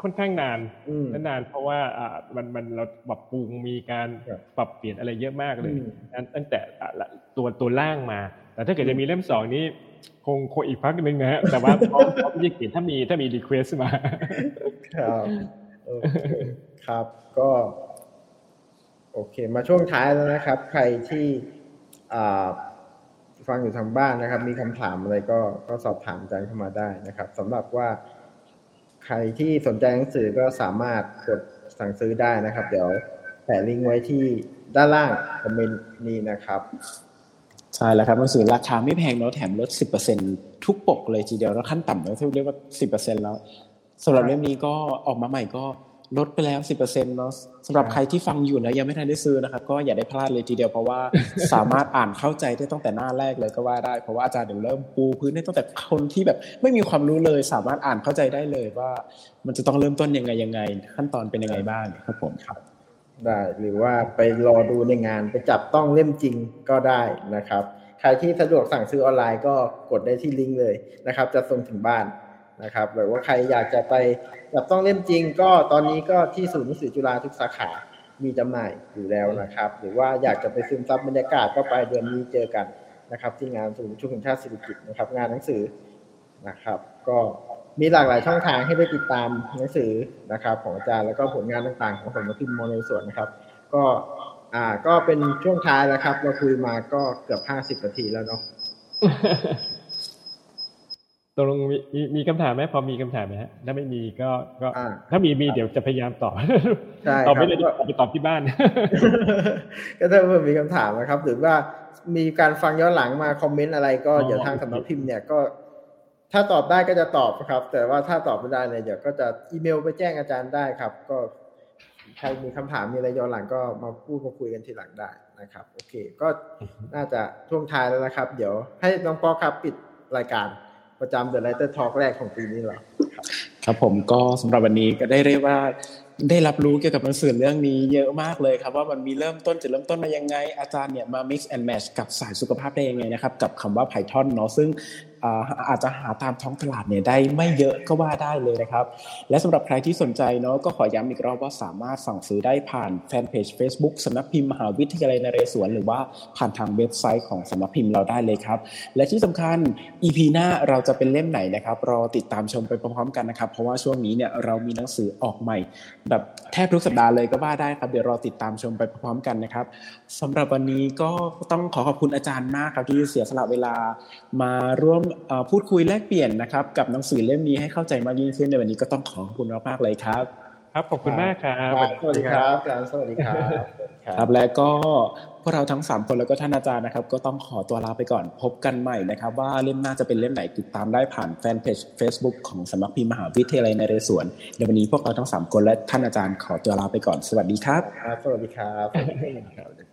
ค่อนข้างนานอืมนานเพราะว่าอ่ามันมันเราปรับปรุงมีการครับปรับเปลี่ยนอะไรเยอะมากเลยอืมตั้งแต่อ่าตัวตัวล่างมา แต่ถ้าเกิดจะมีเล่มสองนี้คงคงอีกพักนึงนะฮะแต่ว่าพร้อมพร้อมที่จะเขียนถ้ามีถ้ามีรีเควสต์มาครับโอเคครับก็โอเคมาช่วงท้ายแล้วนะครับใครที่อ่าฟังอยู่ทางบ้านนะครับมีคำถามอะไรก็ก็สอบถามอาจารย์เข้ามาได้นะครับสำหรับว่าใครที่สนใจหนังสือก็สามารถกดสั่งซื้อได้นะครับเดี๋ยวแปะลิงก์ไว้ที่ด้านล่างคอมเมนต์นี้นะครับใช่แล้วครับหนังสือราคาไม่แพงเนาะแถมลด สิบเปอร์เซ็นต์ ทุกปกเลยทีเดียวแล้วขั้นต่ำแล้วที่เรียกว่า สิบเปอร์เซ็นต์ แล้วสำหรับเล่มนี้ก็ออกมาใหม่ก็ลดไปแล้ว สิบเปอร์เซ็นต์ เนาะสำหรับใครที่ฟังอยู่นะยังไม่ทันได้ซื้อนะครับก็อย่าได้พลาดเลยทีเดียวเพราะว่า สามารถอ่านเข้าใจได้ตั้งแต่หน้าแรกเลยก็ว่าได้เพราะว่าอาจารย์เดี๋ยวเริ่มปูพื้นให้ตั้งแต่คนที่แบบไม่มีความรู้เลยสามารถอ่านเข้าใจได้เลยว่ามันจะต้องเริ่มต้นยังไงยังไงขั้นตอนเป็นยังไงบ้างครับผมครับได้หรือว่าไปรอดูในงานไปจับต้องเล่มจริงก็ได้นะครับใครที่สะดวกสั่งซื้อออนไลน์ก็กดได้ที่ลิงก์เลยนะครับจะส่งถึงบ้านนะครับหรือว่าใครอยากจะไปจับต้องเล่มจริงก็ตอนนี้ก็ที่ศูนย์หนังสือจุฬาทุกสาขามีจำหน่ายอยู่แล้วนะครับหรือว่าอยากจะไปซึมซับบรรยากาศก็ไปเดือนนี้เจอกันนะครับที่งานศูนย์ประชุมแห่งชาติศิริกิติ์นะครับงานหนังสือนะครับก็มีหลากหลายช่องทางให้ได้ติดตามหนังสือนะครับของอาจารย์แล้วก็ผลงานต่างๆของสำนักพิมพ์มอในส่วนนะครับก็อ่าก็เป็นช่วงท้ายแล้วครับเราคุยมาก็เกือบห้าสิบนาทีแล้วเนาะตกลงมีมีมีคำถามไหมพอมีคำถามไหมฮะถ้าไม่มีก็ก็อ่าถ้ามีมีเดี๋ยวจะพยายามตอบใช่ตอบไม่ครับได้เอาไปตอบที่บ้านก็ถ้าเพิ่มมีคำถามนะครับหรือว่ามีการฟังย้อนหลังมาคอมเมนต์อะไรก็อ๋อเดี๋ยวทางสำนักพิมพ์เนี่ยก็ถ้าตอบได้ก็จะตอบครับแต่ว่าถ้าตอบไม่ได้เนี่ยเดี๋ยวก็จะอีเมลไปแจ้งอาจารย์ได้ครับก็ใครมีคำถามมีอะไรย้อนหลังก็มาพูดมาคุยกันทีหลังได้นะครับโอเคก็น่าจะช่วงท้ายแล้วนะครับเดี๋ยวให้น้องป๊อกครับปิดรายการประจำ The Writer Talk แรกของปีนี้แล้วครับครับผมก็สำหรับวันนี้ก็ได้เรียกว่าได้รับรู้เกี่ยวกับหนังสือเรื่องนี้เยอะมากเลยครับว่ามันมีเริ่มต้นจะเริ่มต้นมายังไงอาจารย์เนี่ยมา mix and match กับสายสุขภาพได้ยังไงนะครับกับคำว่า Python เนาะซึ่งอาจจะหาตามท้องตลาดเนี่ยได้ไม่เยอะก็ว่าได้เลยนะครับและสำหรับใครที่สนใจเนาะก็ขอย้ำอีกรอบว่าสามารถสั่งซื้อได้ผ่านแฟนเพจ Facebook สำนักพิมพ์มหาวิทยาลัยนเรศวรหรือว่าผ่านทางเว็บไซต์ของสำนักพิมพ์เราได้เลยครับและที่สำคัญ อี พี หน้าเราจะเป็นเล่มไหนนะครับรอติดตามชมไปพร้อมๆกันนะครับเพราะว่าช่วงนี้เนี่ยเรามีหนังสือออกใหม่แบบแทบทุกสัปดาห์เลยก็ว่าได้ครับเดี๋ยวรอติดตามชมไปพร้อมๆกันนะครับสำหรับวันนี้ก็ต้องขอขอบคุณอาจารย์มากครับที่เสียสละเวลามาร่วมพูดคุยแลกเปลี่ยนนะครับกับหนังสือเล่มนี้ให้เข้าใจมากยิ่งขึ้นในวันนี้ก็ต้องขอขอบคุณมากๆเลยครับครับขอบคุณมากครับสวัสดีครับอาจารย์สวัสดีครับครับและก็พวกเราทั้งสามคนแล้วก็ท่านอาจารย์นะครับก็ต้องขอตัวลาไปก่อนพบกันใหม่นะครับว่าเล่มหน้าจะเป็นเล่มไหนติดตามได้ผ่านแฟนเพจ Facebook ของสำนักพิมพ์มหาวิทยาลัยนเรศวรในวันนี้พวกเราทั้งสามคนและท่านอาจารย์ขอตัวลาไปก่อนสวัสดีครับสวัสดีครับ